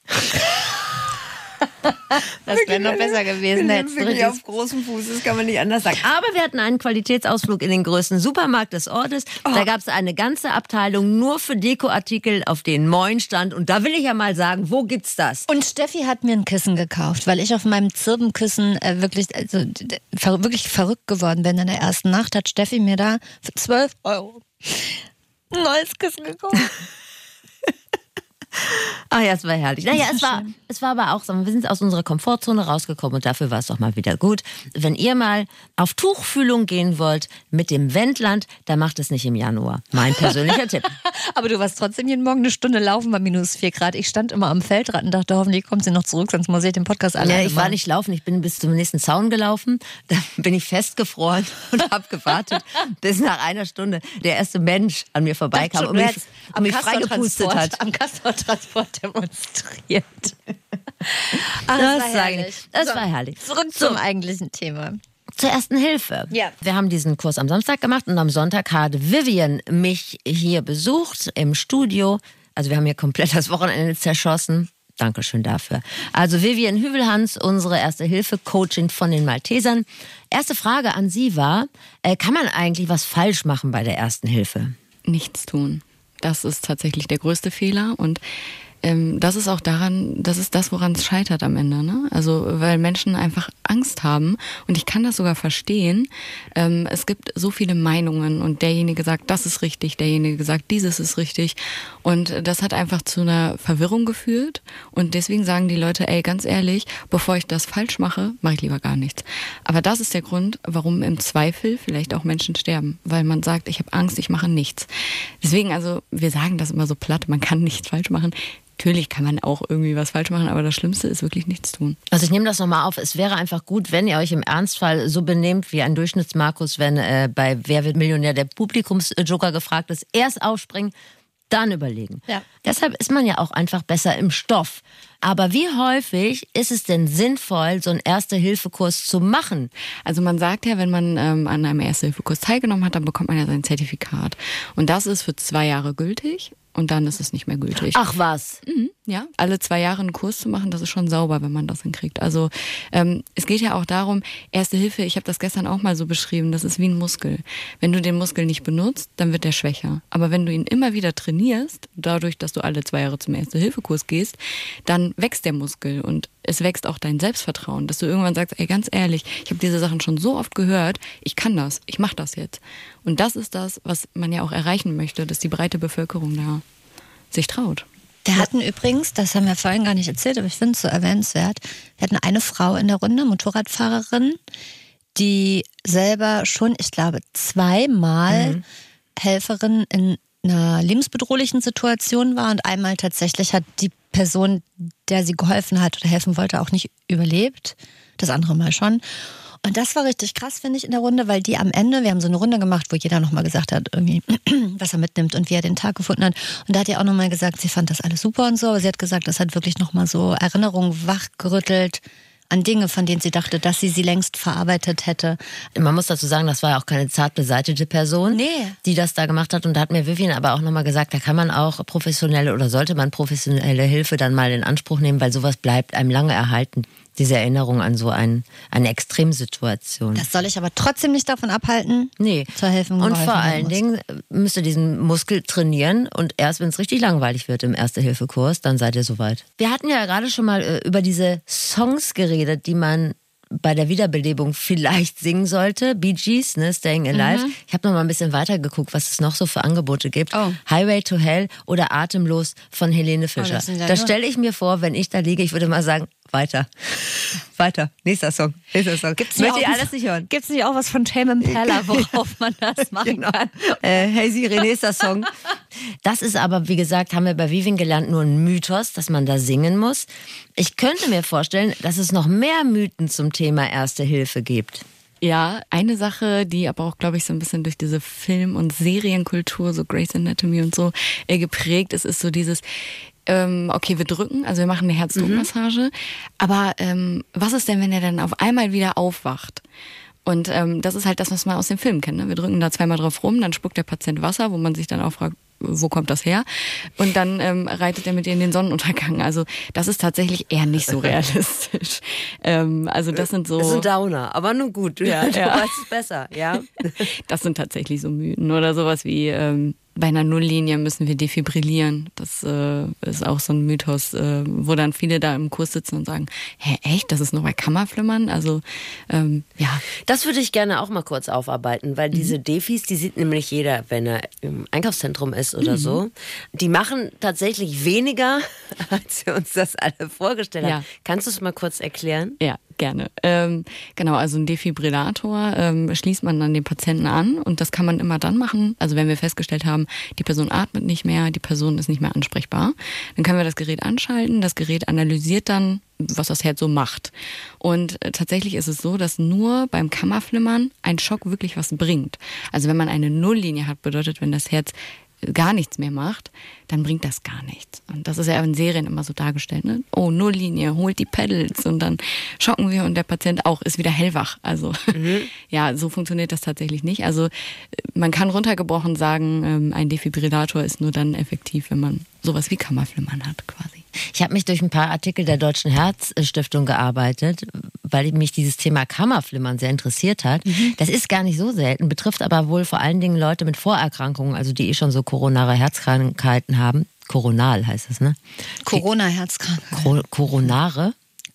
Das wäre noch besser gewesen. Wirklich auf großem Fuß, das kann man nicht anders sagen. Aber wir hatten einen Qualitätsausflug in den größten Supermarkt des Ortes. Da gab es eine ganze Abteilung nur für Dekoartikel, auf denen Moin stand. Und da will ich ja mal sagen, wo gibt's das? Und Steffi hat mir ein Kissen gekauft, weil ich auf meinem Zirbenkissen wirklich verrückt geworden bin. In der ersten Nacht hat Steffi mir da für 12 € ein neues Kissen gekauft. Ach ja, es war herrlich. Naja, es war aber auch so, wir sind aus unserer Komfortzone rausgekommen und dafür war es doch mal wieder gut. Wenn ihr mal auf Tuchfühlung gehen wollt mit dem Wendland, dann macht es nicht im Januar. Mein persönlicher Tipp. Aber du warst trotzdem jeden Morgen eine Stunde laufen bei minus 4 Grad. Ich stand immer am Feldrand und dachte, hoffentlich kommt sie noch zurück, sonst muss ich den Podcast alleine ich war nicht laufen, ich bin bis zum nächsten Zaun gelaufen. Da bin ich festgefroren und habe gewartet, bis nach einer Stunde der erste Mensch an mir vorbeikam und mich freigepustet hat. Am Castortransport demonstriert. Ach, das war herrlich. Zurück zum eigentlichen Thema. Zur Ersten Hilfe. Ja. Wir haben diesen Kurs am Samstag gemacht und am Sonntag hat Vivian mich hier besucht im Studio. Also wir haben hier komplett das Wochenende zerschossen. Dankeschön dafür. Also Vivian Hüvelhans, unsere Erste-Hilfe-Coachin von den Maltesern. Erste Frage an Sie war, kann man eigentlich was falsch machen bei der Ersten Hilfe? Nichts tun. Das ist tatsächlich der größte Fehler und das ist auch das ist das, woran es scheitert am Ende, ne? Also, weil Menschen einfach Angst haben und ich kann das sogar verstehen. Es gibt so viele Meinungen und derjenige sagt, das ist richtig, derjenige sagt, dieses ist richtig und das hat einfach zu einer Verwirrung geführt und deswegen sagen die Leute, ganz ehrlich, bevor ich das falsch mache, mache ich lieber gar nichts. Aber das ist der Grund, warum im Zweifel vielleicht auch Menschen sterben, weil man sagt, ich habe Angst, ich mache nichts. Deswegen, also, wir sagen das immer so platt, man kann nichts falsch machen. Natürlich kann man auch irgendwie was falsch machen, aber das Schlimmste ist wirklich nichts tun. Also ich nehme das nochmal auf. Es wäre einfach gut, wenn ihr euch im Ernstfall so benehmt wie ein Durchschnittsmarkus, wenn bei Wer wird Millionär der Publikumsjoker gefragt ist. Erst aufspringen, dann überlegen. Ja. Deshalb ist man ja auch einfach besser im Stoff. Aber wie häufig ist es denn sinnvoll, so einen Erste-Hilfe-Kurs zu machen? Also man sagt ja, wenn man an einem Erste-Hilfe-Kurs teilgenommen hat, dann bekommt man ja sein Zertifikat. Und das ist für 2 Jahre gültig. Und dann ist es nicht mehr gültig. Ach was? Ja, alle 2 Jahre einen Kurs zu machen, das ist schon sauber, wenn man das hinkriegt. Also es geht ja auch darum, Erste Hilfe, ich habe das gestern auch mal so beschrieben, das ist wie ein Muskel. Wenn du den Muskel nicht benutzt, dann wird der schwächer. Aber wenn du ihn immer wieder trainierst, dadurch, dass du alle 2 Jahre zum Erste-Hilfe-Kurs gehst, dann wächst der Muskel und es wächst auch dein Selbstvertrauen, dass du irgendwann sagst, ganz ehrlich, ich habe diese Sachen schon so oft gehört, ich kann das, ich mache das jetzt. Und das ist das, was man ja auch erreichen möchte, dass die breite Bevölkerung da sich traut. Wir hatten übrigens, das haben wir vorhin gar nicht erzählt, aber ich finde es so erwähnenswert, wir hatten eine Frau in der Runde, Motorradfahrerin, die selber schon, ich glaube, 2-mal Helferin in einer lebensbedrohlichen Situation war und einmal tatsächlich hat die Person, der sie geholfen hat oder helfen wollte, auch nicht überlebt. Das andere Mal schon. Und das war richtig krass, finde ich, in der Runde, weil die am Ende, wir haben so eine Runde gemacht, wo jeder nochmal gesagt hat, irgendwie, was er mitnimmt und wie er den Tag gefunden hat. Und da hat die auch nochmal gesagt, sie fand das alles super und so, aber sie hat gesagt, das hat wirklich nochmal so Erinnerungen wachgerüttelt an Dinge, von denen sie dachte, dass sie längst verarbeitet hätte. Man muss dazu sagen, das war ja auch keine zart beseitete Person, die das da gemacht hat. Und da hat mir Vivian aber auch nochmal gesagt, da kann man auch professionelle oder sollte man professionelle Hilfe dann mal in Anspruch nehmen, weil sowas bleibt einem lange erhalten. Diese Erinnerung an so eine Extremsituation. Das soll ich aber trotzdem nicht davon abhalten, zu helfen. Und vor allen Dingen müsst ihr diesen Muskel trainieren und erst wenn es richtig langweilig wird im Erste-Hilfe-Kurs, dann seid ihr soweit. Wir hatten ja gerade schon mal über diese Songs geredet, die man bei der Wiederbelebung vielleicht singen sollte. Bee Gees, ne, Staying Alive. Ich habe noch mal ein bisschen weiter geguckt, was es noch so für Angebote gibt. Highway to Hell oder Atemlos von Helene Fischer. Da stelle ich mir vor, wenn ich da liege, ich würde mal sagen, weiter. Nächster Song. Gibt's nicht möchte ich alles nicht hören. Gibt's nicht auch was von Tame Impala, worauf man das machen kann? Hey Siri, nächster Song. Das ist aber, wie gesagt, haben wir bei Vivian gelernt, nur ein Mythos, dass man da singen muss. Ich könnte mir vorstellen, dass es noch mehr Mythen zum Thema Erste Hilfe gibt. Ja, eine Sache, die aber auch, glaube ich, so ein bisschen durch diese Film- und Serienkultur, so Grey's Anatomy und so, geprägt ist so dieses, okay, wir drücken, also wir machen eine Herzdruckmassage, aber was ist denn, wenn er dann auf einmal wieder aufwacht? Und das ist halt das, was man aus dem Film kennt. Ne? Wir drücken da 2-mal drauf rum, dann spuckt der Patient Wasser, wo man sich dann auch fragt, wo kommt das her? Und dann reitet er mit ihr in den Sonnenuntergang. Also das ist tatsächlich eher nicht so realistisch. Also das sind so... Das ist ein Downer, aber nun gut. Du weißt es besser, ja. Das sind tatsächlich so Mythen. Oder sowas wie... bei einer Nulllinie müssen wir defibrillieren. Das ist auch so ein Mythos, wo dann viele da im Kurs sitzen und sagen, hä, echt? Das ist noch bei Kammerflimmern? Also, ja. Das würde ich gerne auch mal kurz aufarbeiten, weil diese Defis, die sieht nämlich jeder, wenn er im Einkaufszentrum ist oder so. Die machen tatsächlich weniger, als wir uns das alle vorgestellt haben. Kannst du es mal kurz erklären? Ja, gerne. Genau, also ein Defibrillator schließt man dann den Patienten an und das kann man immer dann machen, also wenn wir festgestellt haben, die Person atmet nicht mehr, die Person ist nicht mehr ansprechbar, dann können wir das Gerät anschalten, das Gerät analysiert dann, was das Herz so macht. Und tatsächlich ist es so, dass nur beim Kammerflimmern ein Schock wirklich was bringt. Also wenn man eine Nulllinie hat, bedeutet, wenn das Herz gar nichts mehr macht, dann bringt das gar nichts. Und das ist ja in Serien immer so dargestellt, ne? Oh, Nulllinie, holt die Pedals und dann schocken wir und der Patient auch ist wieder hellwach. Also ja, so funktioniert das tatsächlich nicht. Also man kann runtergebrochen sagen, ein Defibrillator ist nur dann effektiv, wenn man sowas wie Kammerflimmern hat quasi. Ich habe mich durch ein paar Artikel der Deutschen Herzstiftung gearbeitet, weil mich dieses Thema Kammerflimmern sehr interessiert hat. Das ist gar nicht so selten, betrifft aber wohl vor allen Dingen Leute mit Vorerkrankungen, also die schon so koronare Herzkrankheiten haben. Koronal heißt es, ne? Corona-Herzkrankheit. Koronare?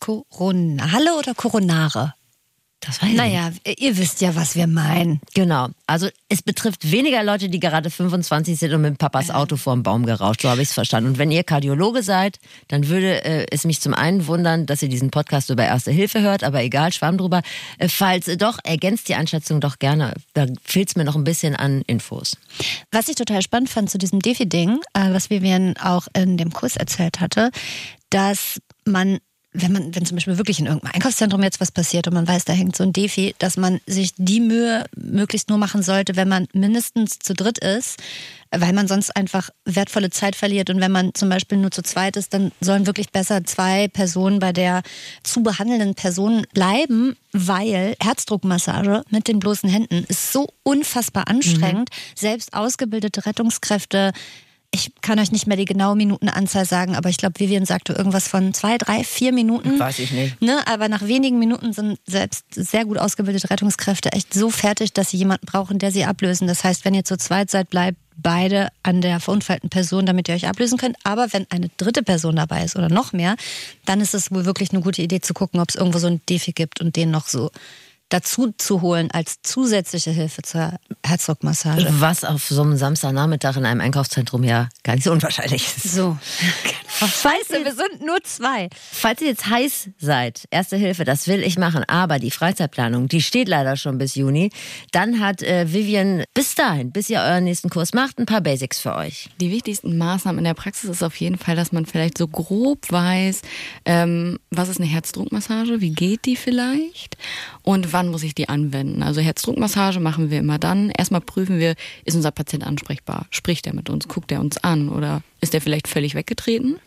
Koronale oder Koronare? Das weiß ich nicht. Ihr wisst ja, was wir meinen. Genau. Also es betrifft weniger Leute, die gerade 25 sind und mit Papas Auto vorm Baum gerauscht. So habe ich es verstanden. Und wenn ihr Kardiologe seid, dann würde es mich zum einen wundern, dass ihr diesen Podcast über Erste Hilfe hört. Aber egal, schwamm drüber. Falls doch, ergänzt die Einschätzung doch gerne. Da fehlt es mir noch ein bisschen an Infos. Was ich total spannend fand zu diesem Defi-Ding, was Vivian auch in dem Kurs erzählt hatte, dass man, wenn zum Beispiel wirklich in irgendeinem Einkaufszentrum jetzt was passiert und man weiß, da hängt so ein Defi, dass man sich die Mühe möglichst nur machen sollte, wenn man mindestens zu dritt ist, weil man sonst einfach wertvolle Zeit verliert. Und wenn man zum Beispiel nur zu zweit ist, dann sollen wirklich besser 2 Personen bei der zu behandelnden Person bleiben, weil Herzdruckmassage mit den bloßen Händen ist so unfassbar anstrengend. Selbst ausgebildete Rettungskräfte, ich kann euch nicht mehr die genaue Minutenanzahl sagen, aber ich glaube, Vivian sagte irgendwas von 2, 3, 4 Minuten. Weiß ich nicht. Ne? Aber nach wenigen Minuten sind selbst sehr gut ausgebildete Rettungskräfte echt so fertig, dass sie jemanden brauchen, der sie ablösen. Das heißt, wenn ihr zu zweit seid, bleibt beide an der verunfallten Person, damit ihr euch ablösen könnt. Aber wenn eine dritte Person dabei ist oder noch mehr, dann ist es wohl wirklich eine gute Idee zu gucken, ob es irgendwo so ein Defi gibt und den noch so dazu zu holen als zusätzliche Hilfe zur Herzdruckmassage. Was auf so einem Samstagnachmittag in einem Einkaufszentrum ja gar nicht so unwahrscheinlich ist. So. Scheiße, wir sind nur 2. Falls ihr jetzt heiß seid, Erste Hilfe, das will ich machen, aber die Freizeitplanung, die steht leider schon bis Juni, dann hat Vivian bis dahin, bis ihr euren nächsten Kurs macht, ein paar Basics für euch. Die wichtigsten Maßnahmen in der Praxis ist auf jeden Fall, dass man vielleicht so grob weiß, was ist eine Herzdruckmassage, wie geht die vielleicht und wann muss ich die anwenden. Also Herzdruckmassage machen wir immer dann. Erstmal prüfen wir, ist unser Patient ansprechbar? Spricht er mit uns? Guckt er uns an? Oder ist er vielleicht völlig weggetreten?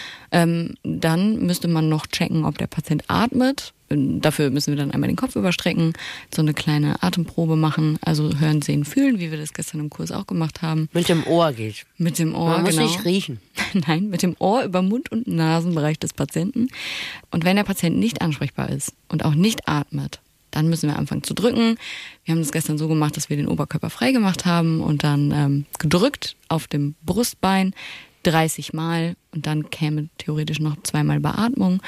Dann müsste man noch checken, ob der Patient atmet. Dafür müssen wir dann einmal den Kopf überstrecken, so eine kleine Atemprobe machen, also hören, sehen, fühlen, wie wir das gestern im Kurs auch gemacht haben. Mit dem Ohr geht. Mit dem Ohr, Man muss genau. nicht riechen. Nein, mit dem Ohr über Mund- und Nasenbereich des Patienten. Und wenn der Patient nicht ansprechbar ist und auch nicht atmet, dann müssen wir anfangen zu drücken. Wir haben das gestern so gemacht, dass wir den Oberkörper frei gemacht haben und dann gedrückt auf dem Brustbein 30 Mal und dann käme theoretisch noch 2-mal Beatmung.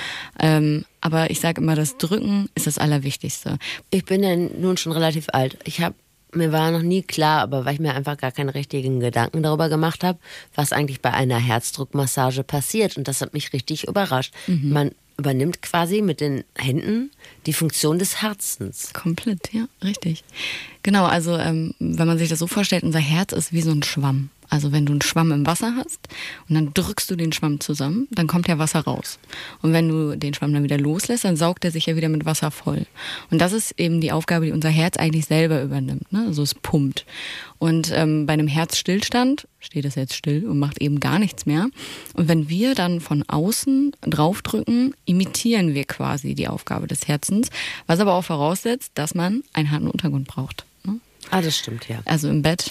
Aber ich sage immer, das Drücken ist das Allerwichtigste. Ich bin ja nun schon relativ alt. Mir war noch nie klar, aber weil ich mir einfach gar keine richtigen Gedanken darüber gemacht habe, was eigentlich bei einer Herzdruckmassage passiert. Und das hat mich richtig überrascht. Man übernimmt quasi mit den Händen die Funktion des Herzens. Komplett, ja, richtig. Genau, also wenn man sich das so vorstellt, unser Herz ist wie so ein Schwamm. Also wenn du einen Schwamm im Wasser hast und dann drückst du den Schwamm zusammen, dann kommt ja Wasser raus. Und wenn du den Schwamm dann wieder loslässt, dann saugt er sich ja wieder mit Wasser voll. Und das ist eben die Aufgabe, die unser Herz eigentlich selber übernimmt. Ne? Also es pumpt. Und bei einem Herzstillstand steht es jetzt still und macht eben gar nichts mehr. Und wenn wir dann von außen draufdrücken, imitieren wir quasi die Aufgabe des Herzens, was aber auch voraussetzt, dass man einen harten Untergrund braucht. Ne? Ah, das stimmt, ja. Also im Bett,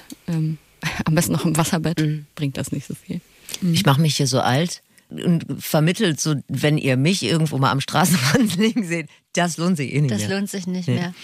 am besten noch im Wasserbett, bringt das nicht so viel. Ich mache mich hier so alt und vermittelt so, wenn ihr mich irgendwo mal am Straßenrand liegen seht, das lohnt sich eh nicht mehr. Das lohnt sich nicht mehr.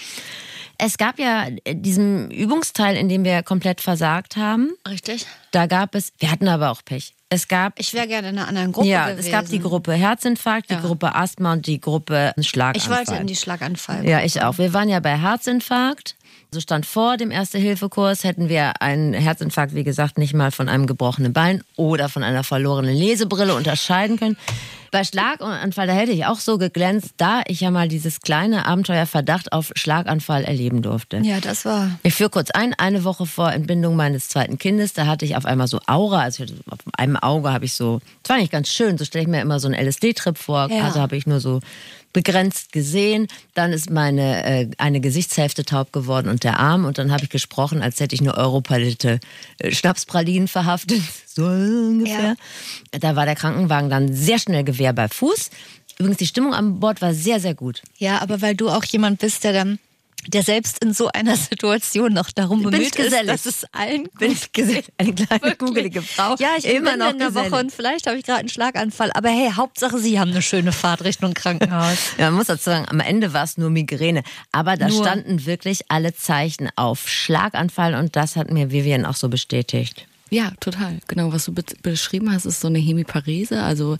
Es gab ja diesen Übungsteil, in dem wir komplett versagt haben. Richtig. Da gab es, wir hatten aber auch Pech. Ich wäre gerne in einer anderen Gruppe gewesen. Es gab die Gruppe Herzinfarkt, die Gruppe Asthma und die Gruppe Schlaganfall. Ich wollte in die Schlaganfall. Ja, ich auch. Wir waren ja bei Herzinfarkt. Also stand vor dem Erste-Hilfe-Kurs, hätten wir einen Herzinfarkt, wie gesagt, nicht mal von einem gebrochenen Bein oder von einer verlorenen Lesebrille unterscheiden können. Bei Schlaganfall, da hätte ich auch so geglänzt, da ich ja mal dieses kleine Abenteuerverdacht auf Schlaganfall erleben durfte. Ja, das war... Ich führe kurz ein, eine Woche vor Entbindung meines zweiten Kindes, da hatte ich auf einmal so Aura, also auf einem Auge habe ich so, das war nicht ganz schön, so stelle ich mir immer so einen LSD-Trip vor, also habe ich nur so begrenzt gesehen, dann ist meine eine Gesichtshälfte taub geworden und der Arm und dann habe ich gesprochen, als hätte ich eine Europalette Schnapspralinen verhaftet, so ungefähr. Ja. Da war der Krankenwagen dann sehr schnell Gewehr bei Fuß. Übrigens, die Stimmung an Bord war sehr, sehr gut. Ja, aber weil du auch jemand bist, der selbst in so einer Situation noch darum bemüht ist, dass es allen gut geht. Eine kleine kugelige Frau. Ja, ich bin noch in der Woche und vielleicht habe ich gerade einen Schlaganfall. Aber hey, Hauptsache, Sie haben eine schöne Fahrt Richtung Krankenhaus. Ja, man muss dazu sagen, am Ende war es nur Migräne. Aber da standen wirklich alle Zeichen auf Schlaganfall und das hat mir Vivian auch so bestätigt. Ja, total. Genau, was du beschrieben hast, ist so eine Hemiparese. Also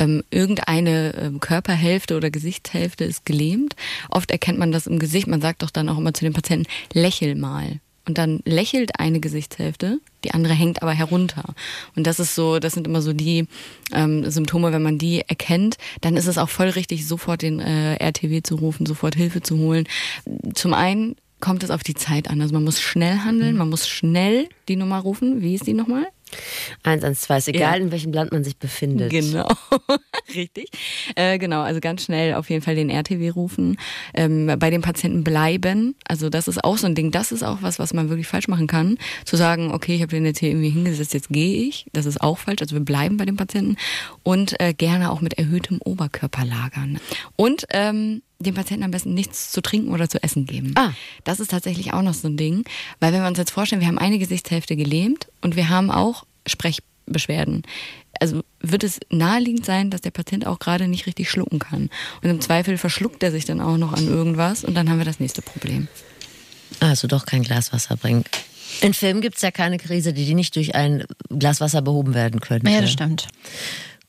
irgendeine Körperhälfte oder Gesichtshälfte ist gelähmt. Oft erkennt man das im Gesicht. Man sagt doch dann auch immer zu den Patienten, lächel mal. Und dann lächelt eine Gesichtshälfte, die andere hängt aber herunter. Und das sind immer so die Symptome, wenn man die erkennt, dann ist es auch voll richtig, sofort den RTW zu rufen, sofort Hilfe zu holen. Zum einen kommt es auf die Zeit an. Also man muss schnell handeln, man muss schnell die Nummer rufen. Wie ist die nochmal? 112, ist egal in welchem Land man sich befindet. Genau, richtig. Genau, also ganz schnell auf jeden Fall den RTW rufen. Bei den Patienten bleiben. Also das ist auch so ein Ding. Das ist auch was man wirklich falsch machen kann. Zu sagen, okay, ich habe den jetzt hier irgendwie hingesetzt, jetzt gehe ich. Das ist auch falsch. Also wir bleiben bei den Patienten. Und gerne auch mit erhöhtem Oberkörper lagern. Und dem Patienten am besten nichts zu trinken oder zu essen geben. Das ist tatsächlich auch noch so ein Ding. Weil wenn wir uns jetzt vorstellen, wir haben eine Gesichtshälfte gelähmt und wir haben auch Sprechbeschwerden. Also wird es naheliegend sein, dass der Patient auch gerade nicht richtig schlucken kann. Und im Zweifel verschluckt er sich dann auch noch an irgendwas und dann haben wir das nächste Problem. Also doch kein Glas Wasser bringen. In Filmen gibt es ja keine Krise, die nicht durch ein Glas Wasser behoben werden könnte. Ja, das stimmt.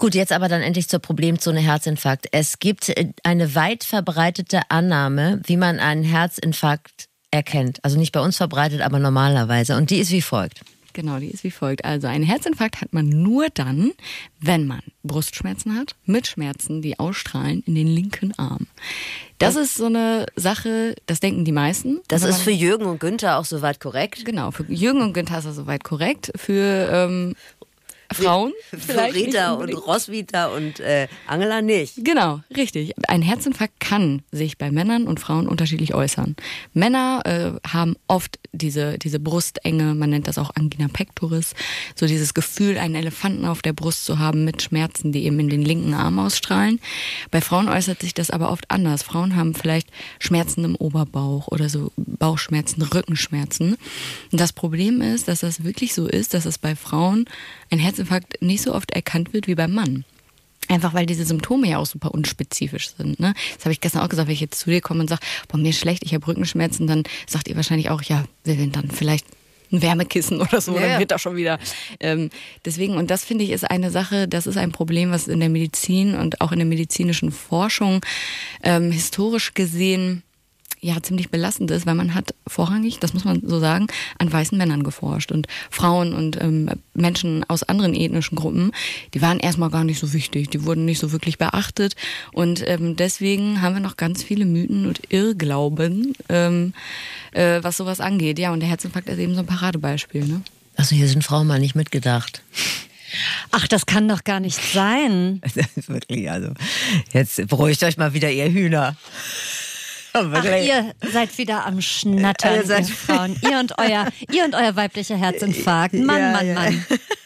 Gut, jetzt aber dann endlich zur Problemzone Herzinfarkt. Es gibt eine weit verbreitete Annahme, wie man einen Herzinfarkt erkennt. Also nicht bei uns verbreitet, aber normalerweise. Und die ist wie folgt. Genau, die ist wie folgt. Also einen Herzinfarkt hat man nur dann, wenn man Brustschmerzen hat, mit Schmerzen, die ausstrahlen in den linken Arm. Das ist so eine Sache, das denken die meisten. Das ist für Jürgen und Günther auch soweit korrekt? Genau, für Jürgen und Günther ist das soweit korrekt. Für Frauen für Rita und Roswitha und Angela nicht. Genau, richtig. Ein Herzinfarkt kann sich bei Männern und Frauen unterschiedlich äußern. Männer haben oft diese Brustenge, man nennt das auch Angina pectoris, so dieses Gefühl, einen Elefanten auf der Brust zu haben mit Schmerzen, die eben in den linken Arm ausstrahlen. Bei Frauen äußert sich das aber oft anders. Frauen haben vielleicht Schmerzen im Oberbauch oder so Bauchschmerzen, Rückenschmerzen. Und das Problem ist, dass das wirklich so ist, dass es bei Frauen ein Herzinfarkt nicht so oft erkannt wird wie beim Mann. Einfach weil diese Symptome ja auch super unspezifisch sind. Ne? Das habe ich gestern auch gesagt, wenn ich jetzt zu dir komme und sage, boah, mir ist schlecht, ich habe Rückenschmerzen, dann sagt ihr wahrscheinlich auch, ja, wir werden dann vielleicht ein Wärmekissen oder so, dann wird das schon wieder. Deswegen, und das finde ich ist eine Sache, das ist ein Problem, was in der Medizin und auch in der medizinischen Forschung historisch gesehen ja ziemlich belastend ist, weil man hat vorrangig, das muss man so sagen, an weißen Männern geforscht und Frauen und Menschen aus anderen ethnischen Gruppen, die waren erstmal gar nicht so wichtig, die wurden nicht so wirklich beachtet und deswegen haben wir noch ganz viele Mythen und Irrglauben, was sowas angeht. Ja, und der Herzinfarkt ist eben so ein Paradebeispiel. Ne? Also hier sind Frauen mal nicht mitgedacht. Ach, das kann doch gar nicht sein. Wirklich, also jetzt beruhigt euch mal wieder, ihr Hühner. Ach, ihr seid wieder am Schnattern, ihr Frauen. Ihr und euer weiblicher Herzinfarkt. Mann.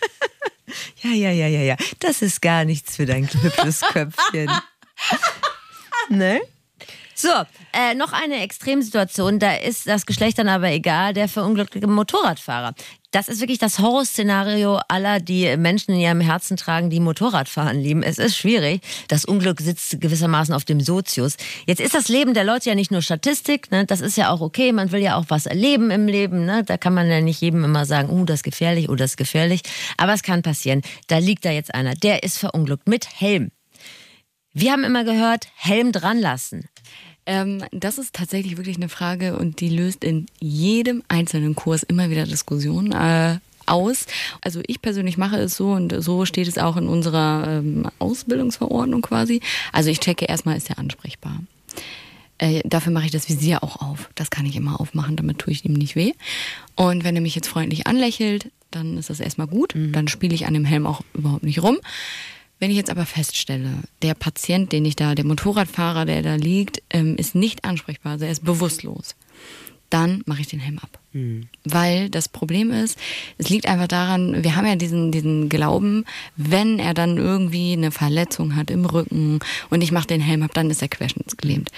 Ja. Das ist gar nichts für dein hübsches Köpfchen. Ne? So, noch eine Extremsituation, da ist das Geschlecht dann aber egal, der verunglückte Motorradfahrer. Das ist wirklich das Horrorszenario aller, die Menschen in ihrem Herzen tragen, die Motorradfahren lieben. Es ist schwierig. Das Unglück sitzt gewissermaßen auf dem Sozius. Jetzt ist das Leben der Leute ja nicht nur Statistik, ne? Das ist ja auch okay. Man will ja auch was erleben im Leben. Ne? Da kann man ja nicht jedem immer sagen, das ist gefährlich, das ist gefährlich. Aber es kann passieren. Da liegt da jetzt einer, der ist verunglückt mit Helm. Wir haben immer gehört, Helm dran lassen. Das ist tatsächlich wirklich eine Frage und die löst in jedem einzelnen Kurs immer wieder Diskussionen aus. Also ich persönlich mache es so und so steht es auch in unserer Ausbildungsverordnung quasi. Also ich checke erstmal, ist er ansprechbar. Dafür mache ich das Visier auch auf. Das kann ich immer aufmachen, damit tue ich ihm nicht weh. Und wenn er mich jetzt freundlich anlächelt, dann ist das erstmal gut. Dann spiele ich an dem Helm auch überhaupt nicht rum. Wenn ich jetzt aber feststelle, der Patient, der Motorradfahrer, der da liegt, ist nicht ansprechbar, also er ist bewusstlos, dann mache ich den Helm ab. Weil das Problem ist, es liegt einfach daran, wir haben ja diesen Glauben, wenn er dann irgendwie eine Verletzung hat im Rücken und ich mache den Helm ab, dann ist er querschnittsgelähmt.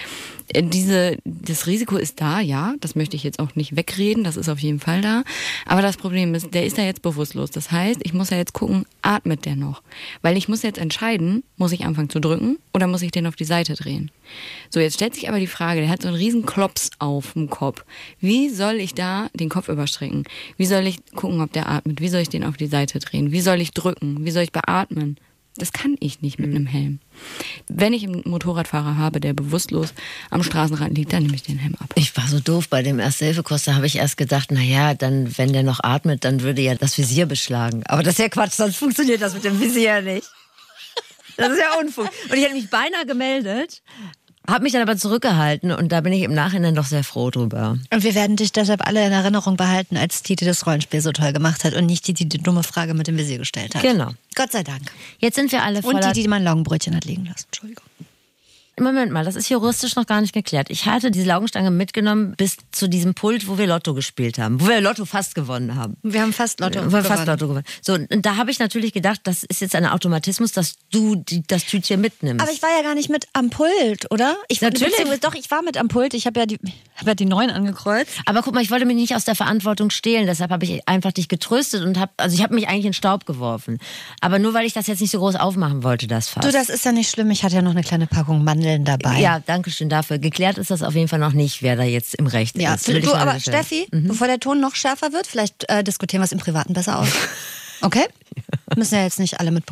Das Risiko ist da, ja, das möchte ich jetzt auch nicht wegreden, das ist auf jeden Fall da. Aber das Problem ist, der ist ja jetzt bewusstlos. Das heißt, ich muss ja jetzt gucken, atmet der noch? Weil ich muss jetzt entscheiden, muss ich anfangen zu drücken oder muss ich den auf die Seite drehen? So, jetzt stellt sich aber die Frage, der hat so einen riesen Klops auf dem Kopf. Wie soll ich da den Kopf überstrecken? Wie soll ich gucken, ob der atmet? Wie soll ich den auf die Seite drehen? Wie soll ich drücken? Wie soll ich beatmen? Das kann ich nicht mit einem Helm. Wenn ich einen Motorradfahrer habe, der bewusstlos am Straßenrand liegt, dann nehme ich den Helm ab. Ich war so doof bei dem Erste-Hilfe-Kurs, da habe ich erst gedacht, dann, wenn der noch atmet, dann würde ja das Visier beschlagen. Aber das ist ja Quatsch, sonst funktioniert das mit dem Visier nicht. Das ist ja Unfug. Und ich hätte mich beinahe gemeldet, habe mich dann aber zurückgehalten und da bin ich im Nachhinein doch sehr froh drüber. Und wir werden dich deshalb alle in Erinnerung behalten, als Titi das Rollenspiel so toll gemacht hat und nicht die dumme Frage mit dem Visier gestellt hat. Genau. Gott sei Dank. Jetzt sind wir alle voller... Und die mein Laugenbrötchen hat liegen lassen. Entschuldigung. Moment mal, das ist juristisch noch gar nicht geklärt. Ich hatte diese Laugenstange mitgenommen bis zu diesem Pult, wo wir Lotto gespielt haben. Wo wir Lotto fast gewonnen haben. Wir haben fast Lotto gewonnen. So, und da habe ich natürlich gedacht, das ist jetzt ein Automatismus, dass du das Tütchen mitnimmst. Aber ich war ja gar nicht mit am Pult, oder? Natürlich. Doch, ich war mit am Pult. Ich habe ja die 9 angekreuzt. Aber guck mal, ich wollte mich nicht aus der Verantwortung stehlen. Deshalb habe ich einfach dich getröstet und ich habe mich eigentlich in den Staub geworfen. Aber nur, weil ich das jetzt nicht so groß aufmachen wollte, das Fass. Du, das ist ja nicht schlimm. Ich hatte ja noch eine kleine Packung Mandeln dabei. Ja, danke schön dafür. Geklärt ist das auf jeden Fall noch nicht, wer da jetzt im Recht ist. Du, aber Steffi, bevor der Ton noch schärfer wird, vielleicht diskutieren wir es im Privaten besser aus. Okay? Müssen ja jetzt nicht alle mitbekommen.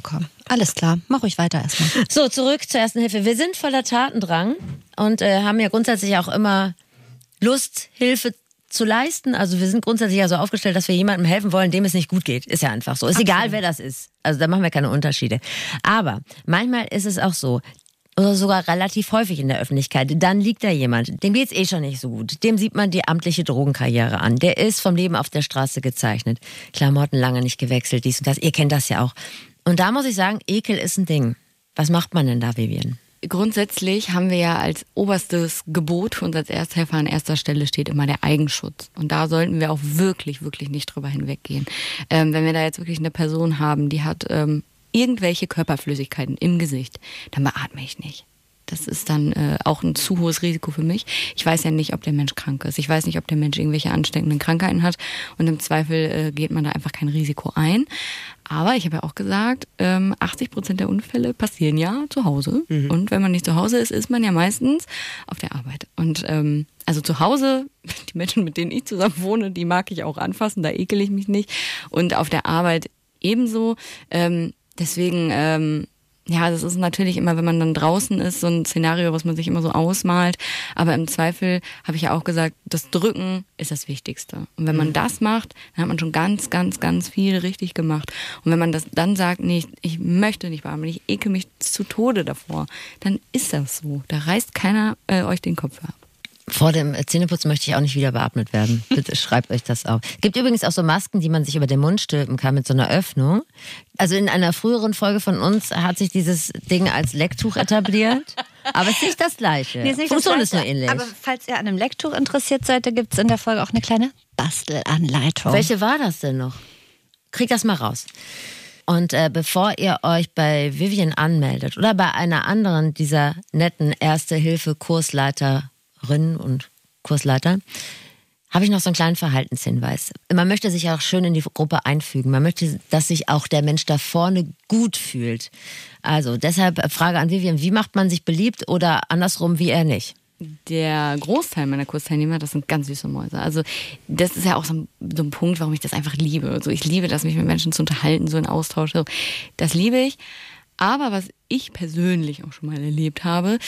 Alles klar, mach ruhig weiter erstmal. So, zurück zur Ersten Hilfe. Wir sind voller Tatendrang und haben ja grundsätzlich auch immer Lust, Hilfe zu leisten. Also wir sind grundsätzlich ja so aufgestellt, dass wir jemandem helfen wollen, dem es nicht gut geht. Ist ja einfach so. Ist egal, wer das ist. Also da machen wir keine Unterschiede. Aber manchmal ist es auch so, oder sogar relativ häufig in der Öffentlichkeit, dann liegt da jemand, dem geht's schon nicht so gut. Dem sieht man die amtliche Drogenkarriere an. Der ist vom Leben auf der Straße gezeichnet. Klamotten lange nicht gewechselt, dies und das. Ihr kennt das ja auch. Und da muss ich sagen, Ekel ist ein Ding. Was macht man denn da, Vivian? Grundsätzlich haben wir ja als oberstes Gebot für uns als Ersthelfer an erster Stelle steht immer der Eigenschutz. Und da sollten wir auch wirklich, wirklich nicht drüber hinweggehen. Wenn wir da jetzt wirklich eine Person haben, die hat irgendwelche Körperflüssigkeiten im Gesicht, dann beatme ich nicht. Das ist dann auch ein zu hohes Risiko für mich. Ich weiß ja nicht, ob der Mensch krank ist. Ich weiß nicht, ob der Mensch irgendwelche ansteckenden Krankheiten hat. Und im Zweifel geht man da einfach kein Risiko ein. Aber ich habe ja auch gesagt, 80% der Unfälle passieren ja zu Hause. Mhm. Und wenn man nicht zu Hause ist, ist man ja meistens auf der Arbeit. Und also zu Hause, die Menschen, mit denen ich zusammen wohne, die mag ich auch anfassen, da ekel ich mich nicht. Und auf der Arbeit ebenso. Deswegen, ja, das ist natürlich immer, wenn man dann draußen ist, so ein Szenario, was man sich immer so ausmalt. Aber im Zweifel habe ich ja auch gesagt, das Drücken ist das Wichtigste. Und wenn man das macht, dann hat man schon ganz, ganz, ganz viel richtig gemacht. Und wenn man das dann sagt, nee, ich möchte nicht beatmen, ich ekel mich zu Tode davor, dann ist das so. Da reißt keiner euch den Kopf ab. Vor dem Zähneputzen möchte ich auch nicht wieder beatmet werden. Bitte schreibt euch das auf. Es gibt übrigens auch so Masken, die man sich über den Mund stülpen kann mit so einer Öffnung. Also in einer früheren Folge von uns hat sich dieses Ding als Lecktuch etabliert. Aber es ist nicht das Gleiche. Nee, Funktion ist nur ähnlich. Aber falls ihr an einem Lecktuch interessiert seid, da gibt es in der Folge auch eine kleine Bastelanleitung. Welche war das denn noch? Kriegt das mal raus. Und bevor ihr euch bei Vivian anmeldet oder bei einer anderen dieser netten Erste-Hilfe-Kursleiter und Kursleiter, habe ich noch so einen kleinen Verhaltenshinweis. Man möchte sich auch schön in die Gruppe einfügen. Man möchte, dass sich auch der Mensch da vorne gut fühlt. Also deshalb Frage an Vivian, wie macht man sich beliebt oder andersrum, wie er nicht? Der Großteil meiner Kursteilnehmer, das sind ganz süße Mäuse. Also das ist ja auch so ein Punkt, warum ich das einfach liebe. Also ich liebe das, mich mit Menschen zu unterhalten, so einen Austausch. Das liebe ich. Aber was ich persönlich auch schon mal erlebt habe,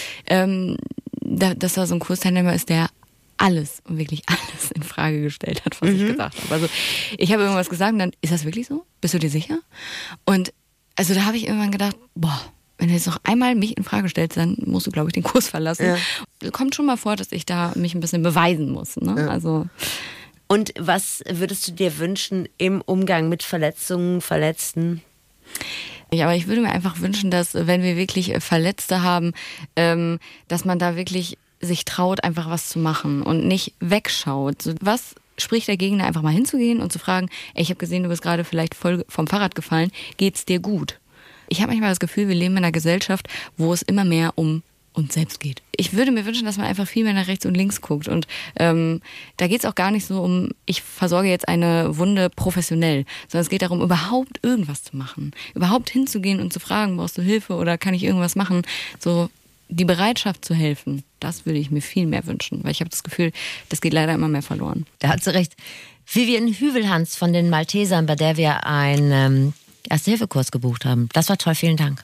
dass da so ein Kursteilnehmer ist, der alles und wirklich alles in Frage gestellt hat, was ich gesagt habe. Also ich habe irgendwas gesagt und dann, ist das wirklich so? Bist du dir sicher? Und also da habe ich irgendwann gedacht, boah, wenn du jetzt noch einmal mich in Frage stellst, dann musst du, glaube ich, den Kurs verlassen. Ja. Kommt schon mal vor, dass ich da mich ein bisschen beweisen muss. Ne? Ja. Also. Und was würdest du dir wünschen im Umgang mit Verletzungen, Verletzten? Ja, aber ich würde mir einfach wünschen, dass, wenn wir wirklich Verletzte haben, dass man da wirklich sich traut, einfach was zu machen und nicht wegschaut. So, was spricht dagegen, da einfach mal hinzugehen und zu fragen, ey, ich habe gesehen, du bist gerade vielleicht voll vom Fahrrad gefallen, geht's dir gut? Ich habe manchmal das Gefühl, wir leben in einer Gesellschaft, wo es immer mehr um uns selbst geht. Ich würde mir wünschen, dass man einfach viel mehr nach rechts und links guckt. Und da geht es auch gar nicht so um, ich versorge jetzt eine Wunde professionell, sondern es geht darum, überhaupt irgendwas zu machen. Überhaupt hinzugehen und zu fragen, brauchst du Hilfe oder kann ich irgendwas machen? So die Bereitschaft zu helfen, das würde ich mir viel mehr wünschen. Weil ich habe das Gefühl, das geht leider immer mehr verloren. Da hat sie recht. Vivian Hüvelhans von den Maltesern, bei der wir einen Erste-Hilfe-Kurs gebucht haben. Das war toll, vielen Dank.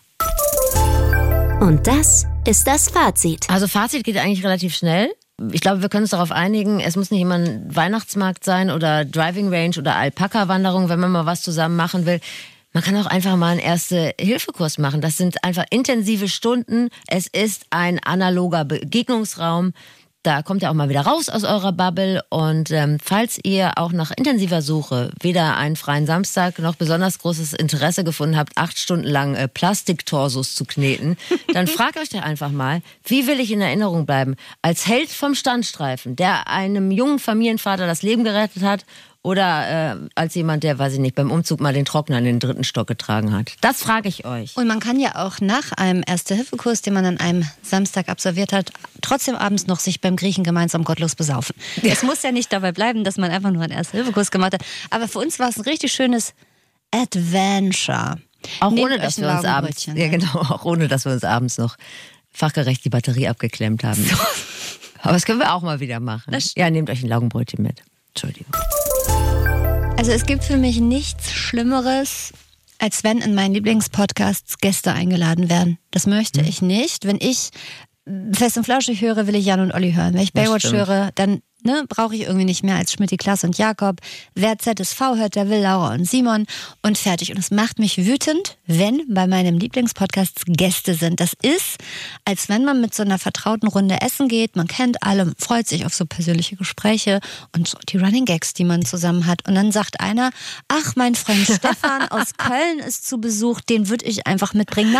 Und das ist das Fazit. Also Fazit geht eigentlich relativ schnell. Ich glaube, wir können uns darauf einigen, es muss nicht immer ein Weihnachtsmarkt sein oder Driving Range oder Alpaka-Wanderung, wenn man mal was zusammen machen will. Man kann auch einfach mal einen Erste-Hilfe-Kurs machen. Das sind einfach intensive Stunden. Es ist ein analoger Begegnungsraum. Da kommt ihr auch mal wieder raus aus eurer Bubble. Und falls ihr auch nach intensiver Suche weder einen freien Samstag noch besonders großes Interesse gefunden habt, 8 Stunden lang Plastiktorsos zu kneten, dann fragt euch doch einfach mal, wie will ich in Erinnerung bleiben? Als Held vom Standstreifen, der einem jungen Familienvater das Leben gerettet hat, oder als jemand, der, weiß ich nicht, beim Umzug mal den Trockner in den 3. Stock getragen hat. Das frage ich euch. Und man kann ja auch nach einem Erste-Hilfe-Kurs, den man an einem Samstag absolviert hat, trotzdem abends noch sich beim Griechen gemeinsam gottlos besaufen. Ja. Es muss ja nicht dabei bleiben, dass man einfach nur einen Erste-Hilfe-Kurs gemacht hat. Aber für uns war es ein richtig schönes Adventure. Auch ohne, dass wir uns abends, ja genau, auch ohne, dass wir uns abends noch fachgerecht die Batterie abgeklemmt haben. So. Aber das können wir auch mal wieder machen. Ja, nehmt euch ein Laugenbrötchen mit. Entschuldigung. Also es gibt für mich nichts Schlimmeres, als wenn in meinen Lieblingspodcasts Gäste eingeladen werden. Das möchte ich nicht. Wenn ich Fest und Flauschig höre, will ich Jan und Olli hören. Wenn ich Baywatch höre, dann brauche ich irgendwie nicht mehr als Schmitty, Klaas und Jakob. Wer ZSV hört, der will Laura und Simon und fertig. Und es macht mich wütend, wenn bei meinem Lieblingspodcast Gäste sind. Das ist, als wenn man mit so einer vertrauten Runde essen geht. Man kennt alle, freut sich auf so persönliche Gespräche und so die Running Gags, die man zusammen hat. Und dann sagt einer, ach, mein Freund Stefan aus Köln ist zu Besuch, den würde ich einfach mitbringen.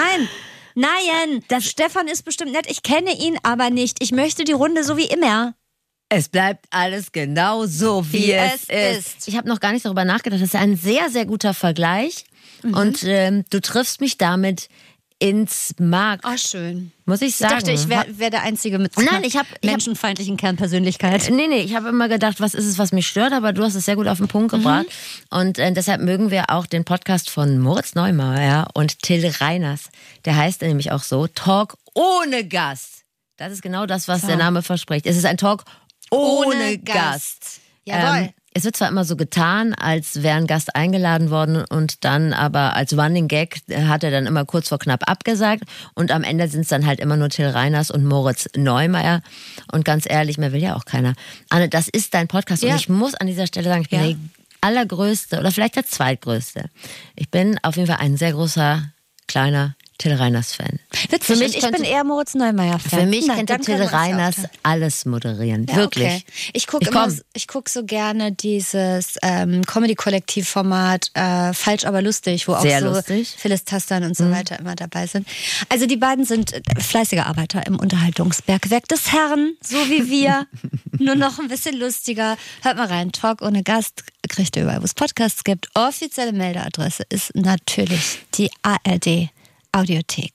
Nein, Stefan ist bestimmt nett. Ich kenne ihn aber nicht. Ich möchte die Runde so wie immer. Es bleibt alles genau so, wie es ist. Ich habe noch gar nicht darüber nachgedacht. Das ist ein sehr, sehr guter Vergleich. Und du triffst mich damit ins Mark. Oh, schön. Muss ich sagen. Ich dachte, ich wäre der Einzige mit menschenfeindlichen Kernpersönlichkeit. Nee, ich habe immer gedacht, was ist es, was mich stört, aber du hast es sehr gut auf den Punkt gebracht. Und deshalb mögen wir auch den Podcast von Moritz Neumeier und Till Reiners. Der heißt nämlich auch so, Talk ohne Gast. Das ist genau das, was der Name verspricht. Es ist ein Talk ohne Gast. Jawohl. Es wird zwar immer so getan, als wäre ein Gast eingeladen worden und dann aber als Running Gag hat er dann immer kurz vor knapp abgesagt und am Ende sind es dann halt immer nur Till Reiners und Moritz Neumeier und ganz ehrlich, mehr will ja auch keiner. Anne, das ist dein Podcast und ich muss an dieser Stelle sagen, ich bin der allergrößte oder vielleicht der zweitgrößte. Ich bin auf jeden Fall ein sehr großer, kleiner Till Reiners-Fan. Witzig, ich bin eher Moritz Neumeier-Fan. Für mich könnte Till Reiners alles moderieren. Ja, wirklich. Okay. Ich guck so gerne dieses Comedy-Kollektiv-Format Falsch, aber lustig, wo sehr auch so lustig. Phyllis Tastan und so weiter immer dabei sind. Also die beiden sind fleißige Arbeiter im Unterhaltungsbergwerk des Herrn, so wie wir. Nur noch ein bisschen lustiger. Hört mal rein, Talk ohne Gast kriegt ihr überall, wo es Podcasts gibt. Offizielle Meldeadresse ist natürlich die ARD Audiothek.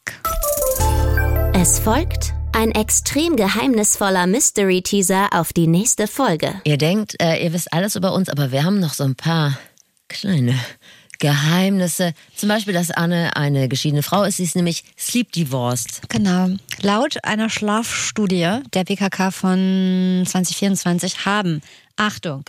Es folgt ein extrem geheimnisvoller Mystery-Teaser auf die nächste Folge. Ihr denkt, ihr wisst alles über uns, aber wir haben noch so ein paar kleine Geheimnisse. Zum Beispiel, dass Anne eine geschiedene Frau ist. Sie ist nämlich sleep divorced. Genau. Laut einer Schlafstudie der BKK von 2024 haben, Achtung,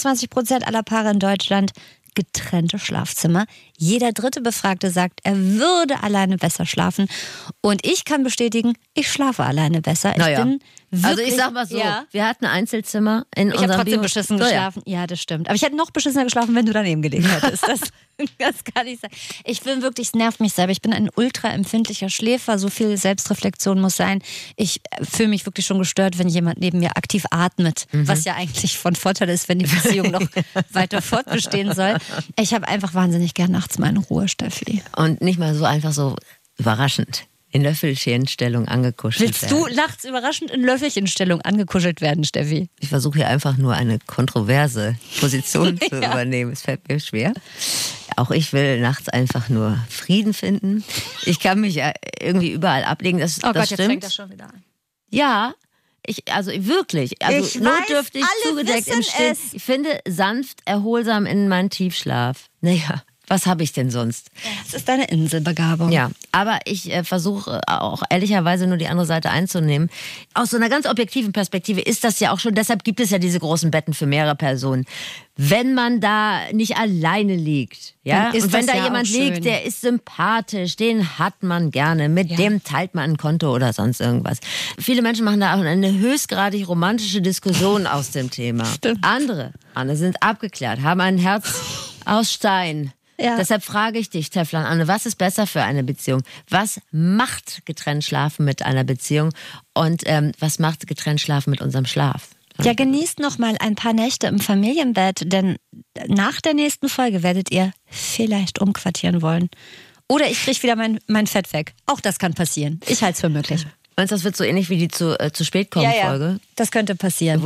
28% aller Paare in Deutschland getrennte Schlafzimmer. Jeder dritte Befragte sagt, er würde alleine besser schlafen. Und ich kann bestätigen, ich schlafe alleine besser. Ich bin wirklich, also ich sag mal so, wir hatten ein Einzelzimmer in unserem Ich habe trotzdem beschissen geschlafen. Ja, das stimmt. Aber ich hätte noch beschissener geschlafen, wenn du daneben gelegen hättest. Das kann ich sagen. Ich bin wirklich, es nervt mich selber. Ich bin ein ultra empfindlicher Schläfer. So viel Selbstreflexion muss sein. Ich fühle mich wirklich schon gestört, wenn jemand neben mir aktiv atmet. Was ja eigentlich von Vorteil ist, wenn die Beziehung noch weiter fortbestehen soll. Ich habe einfach wahnsinnig gern nachts meine Ruhe, Steffi. Und nicht mal so einfach so überraschend in Löffelchenstellung angekuschelt werden. Willst du nachts überraschend in Löffelchenstellung angekuschelt werden, Steffi? Ich versuche hier einfach nur eine kontroverse Position zu übernehmen. Es fällt mir schwer. Auch ich will nachts einfach nur Frieden finden. Ich kann mich ja irgendwie überall ablegen. Das Gott, stimmt. Jetzt fängt das schon wieder an. Ja, also wirklich. Also notdürftig, zugedeckt im Stillen. Ich finde sanft, erholsam in meinen Tiefschlaf. Naja. Was habe ich denn sonst? Das ist deine Inselbegabung. Ja, aber ich versuche auch ehrlicherweise nur die andere Seite einzunehmen. Aus so einer ganz objektiven Perspektive ist das ja auch schon, deshalb gibt es ja diese großen Betten für mehrere Personen. Wenn man da nicht alleine liegt, ja, und wenn da jemand liegt, der ist sympathisch, den hat man gerne, mit dem teilt man ein Konto oder sonst irgendwas. Viele Menschen machen da auch eine höchstgradig romantische Diskussion aus dem Thema. Stimmt. Andere sind abgeklärt, haben ein Herz aus Stein. Ja. Deshalb frage ich dich, Teflon Anne, was ist besser für eine Beziehung? Was macht getrennt Schlafen mit einer Beziehung? Und was macht getrennt Schlafen mit unserem Schlaf? Ja, genießt noch mal ein paar Nächte im Familienbett, denn nach der nächsten Folge werdet ihr vielleicht umquartieren wollen. Oder ich kriege wieder mein Fett weg. Auch das kann passieren. Ich halte es für möglich. Meinst du, das wird so ähnlich wie die zu spät kommen Folge? Ja, das könnte passieren.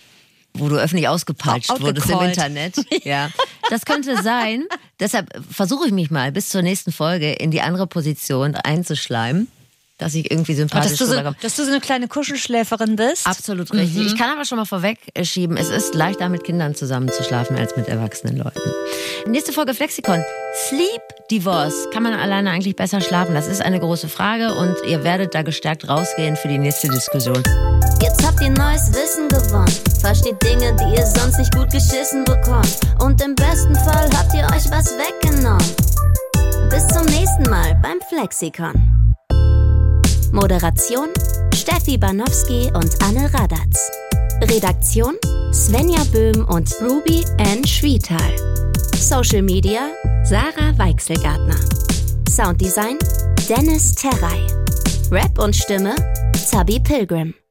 Wo du öffentlich ausgepeitscht wurdest im Internet. Ja. Das könnte sein. Deshalb versuche ich mich mal bis zur nächsten Folge in die andere Position einzuschleimen, dass ich irgendwie sympathisch rüberkomme. Dass du so eine kleine Kuschelschläferin bist? Absolut richtig. Ich kann aber schon mal vorweg schieben, es ist leichter mit Kindern zusammen zu schlafen als mit erwachsenen Leuten. Nächste Folge Flexikon. Sleep Divorce. Kann man alleine eigentlich besser schlafen? Das ist eine große Frage und ihr werdet da gestärkt rausgehen für die nächste Diskussion. Jetzt habt ihr neues Wissen gewonnen. Versteht Dinge, die ihr sonst nicht gut geschissen bekommt. Und im besten Fall habt ihr euch was weggenommen. Bis zum nächsten Mal beim Flexikon. Moderation Steffi Banowski und Anne Radatz. Redaktion Svenja Böhm und Ruby Ann Schwietal. Social Media Sarah Weichselgartner. Sounddesign Dennis Terrey. Rap und Stimme Zabi Pilgrim.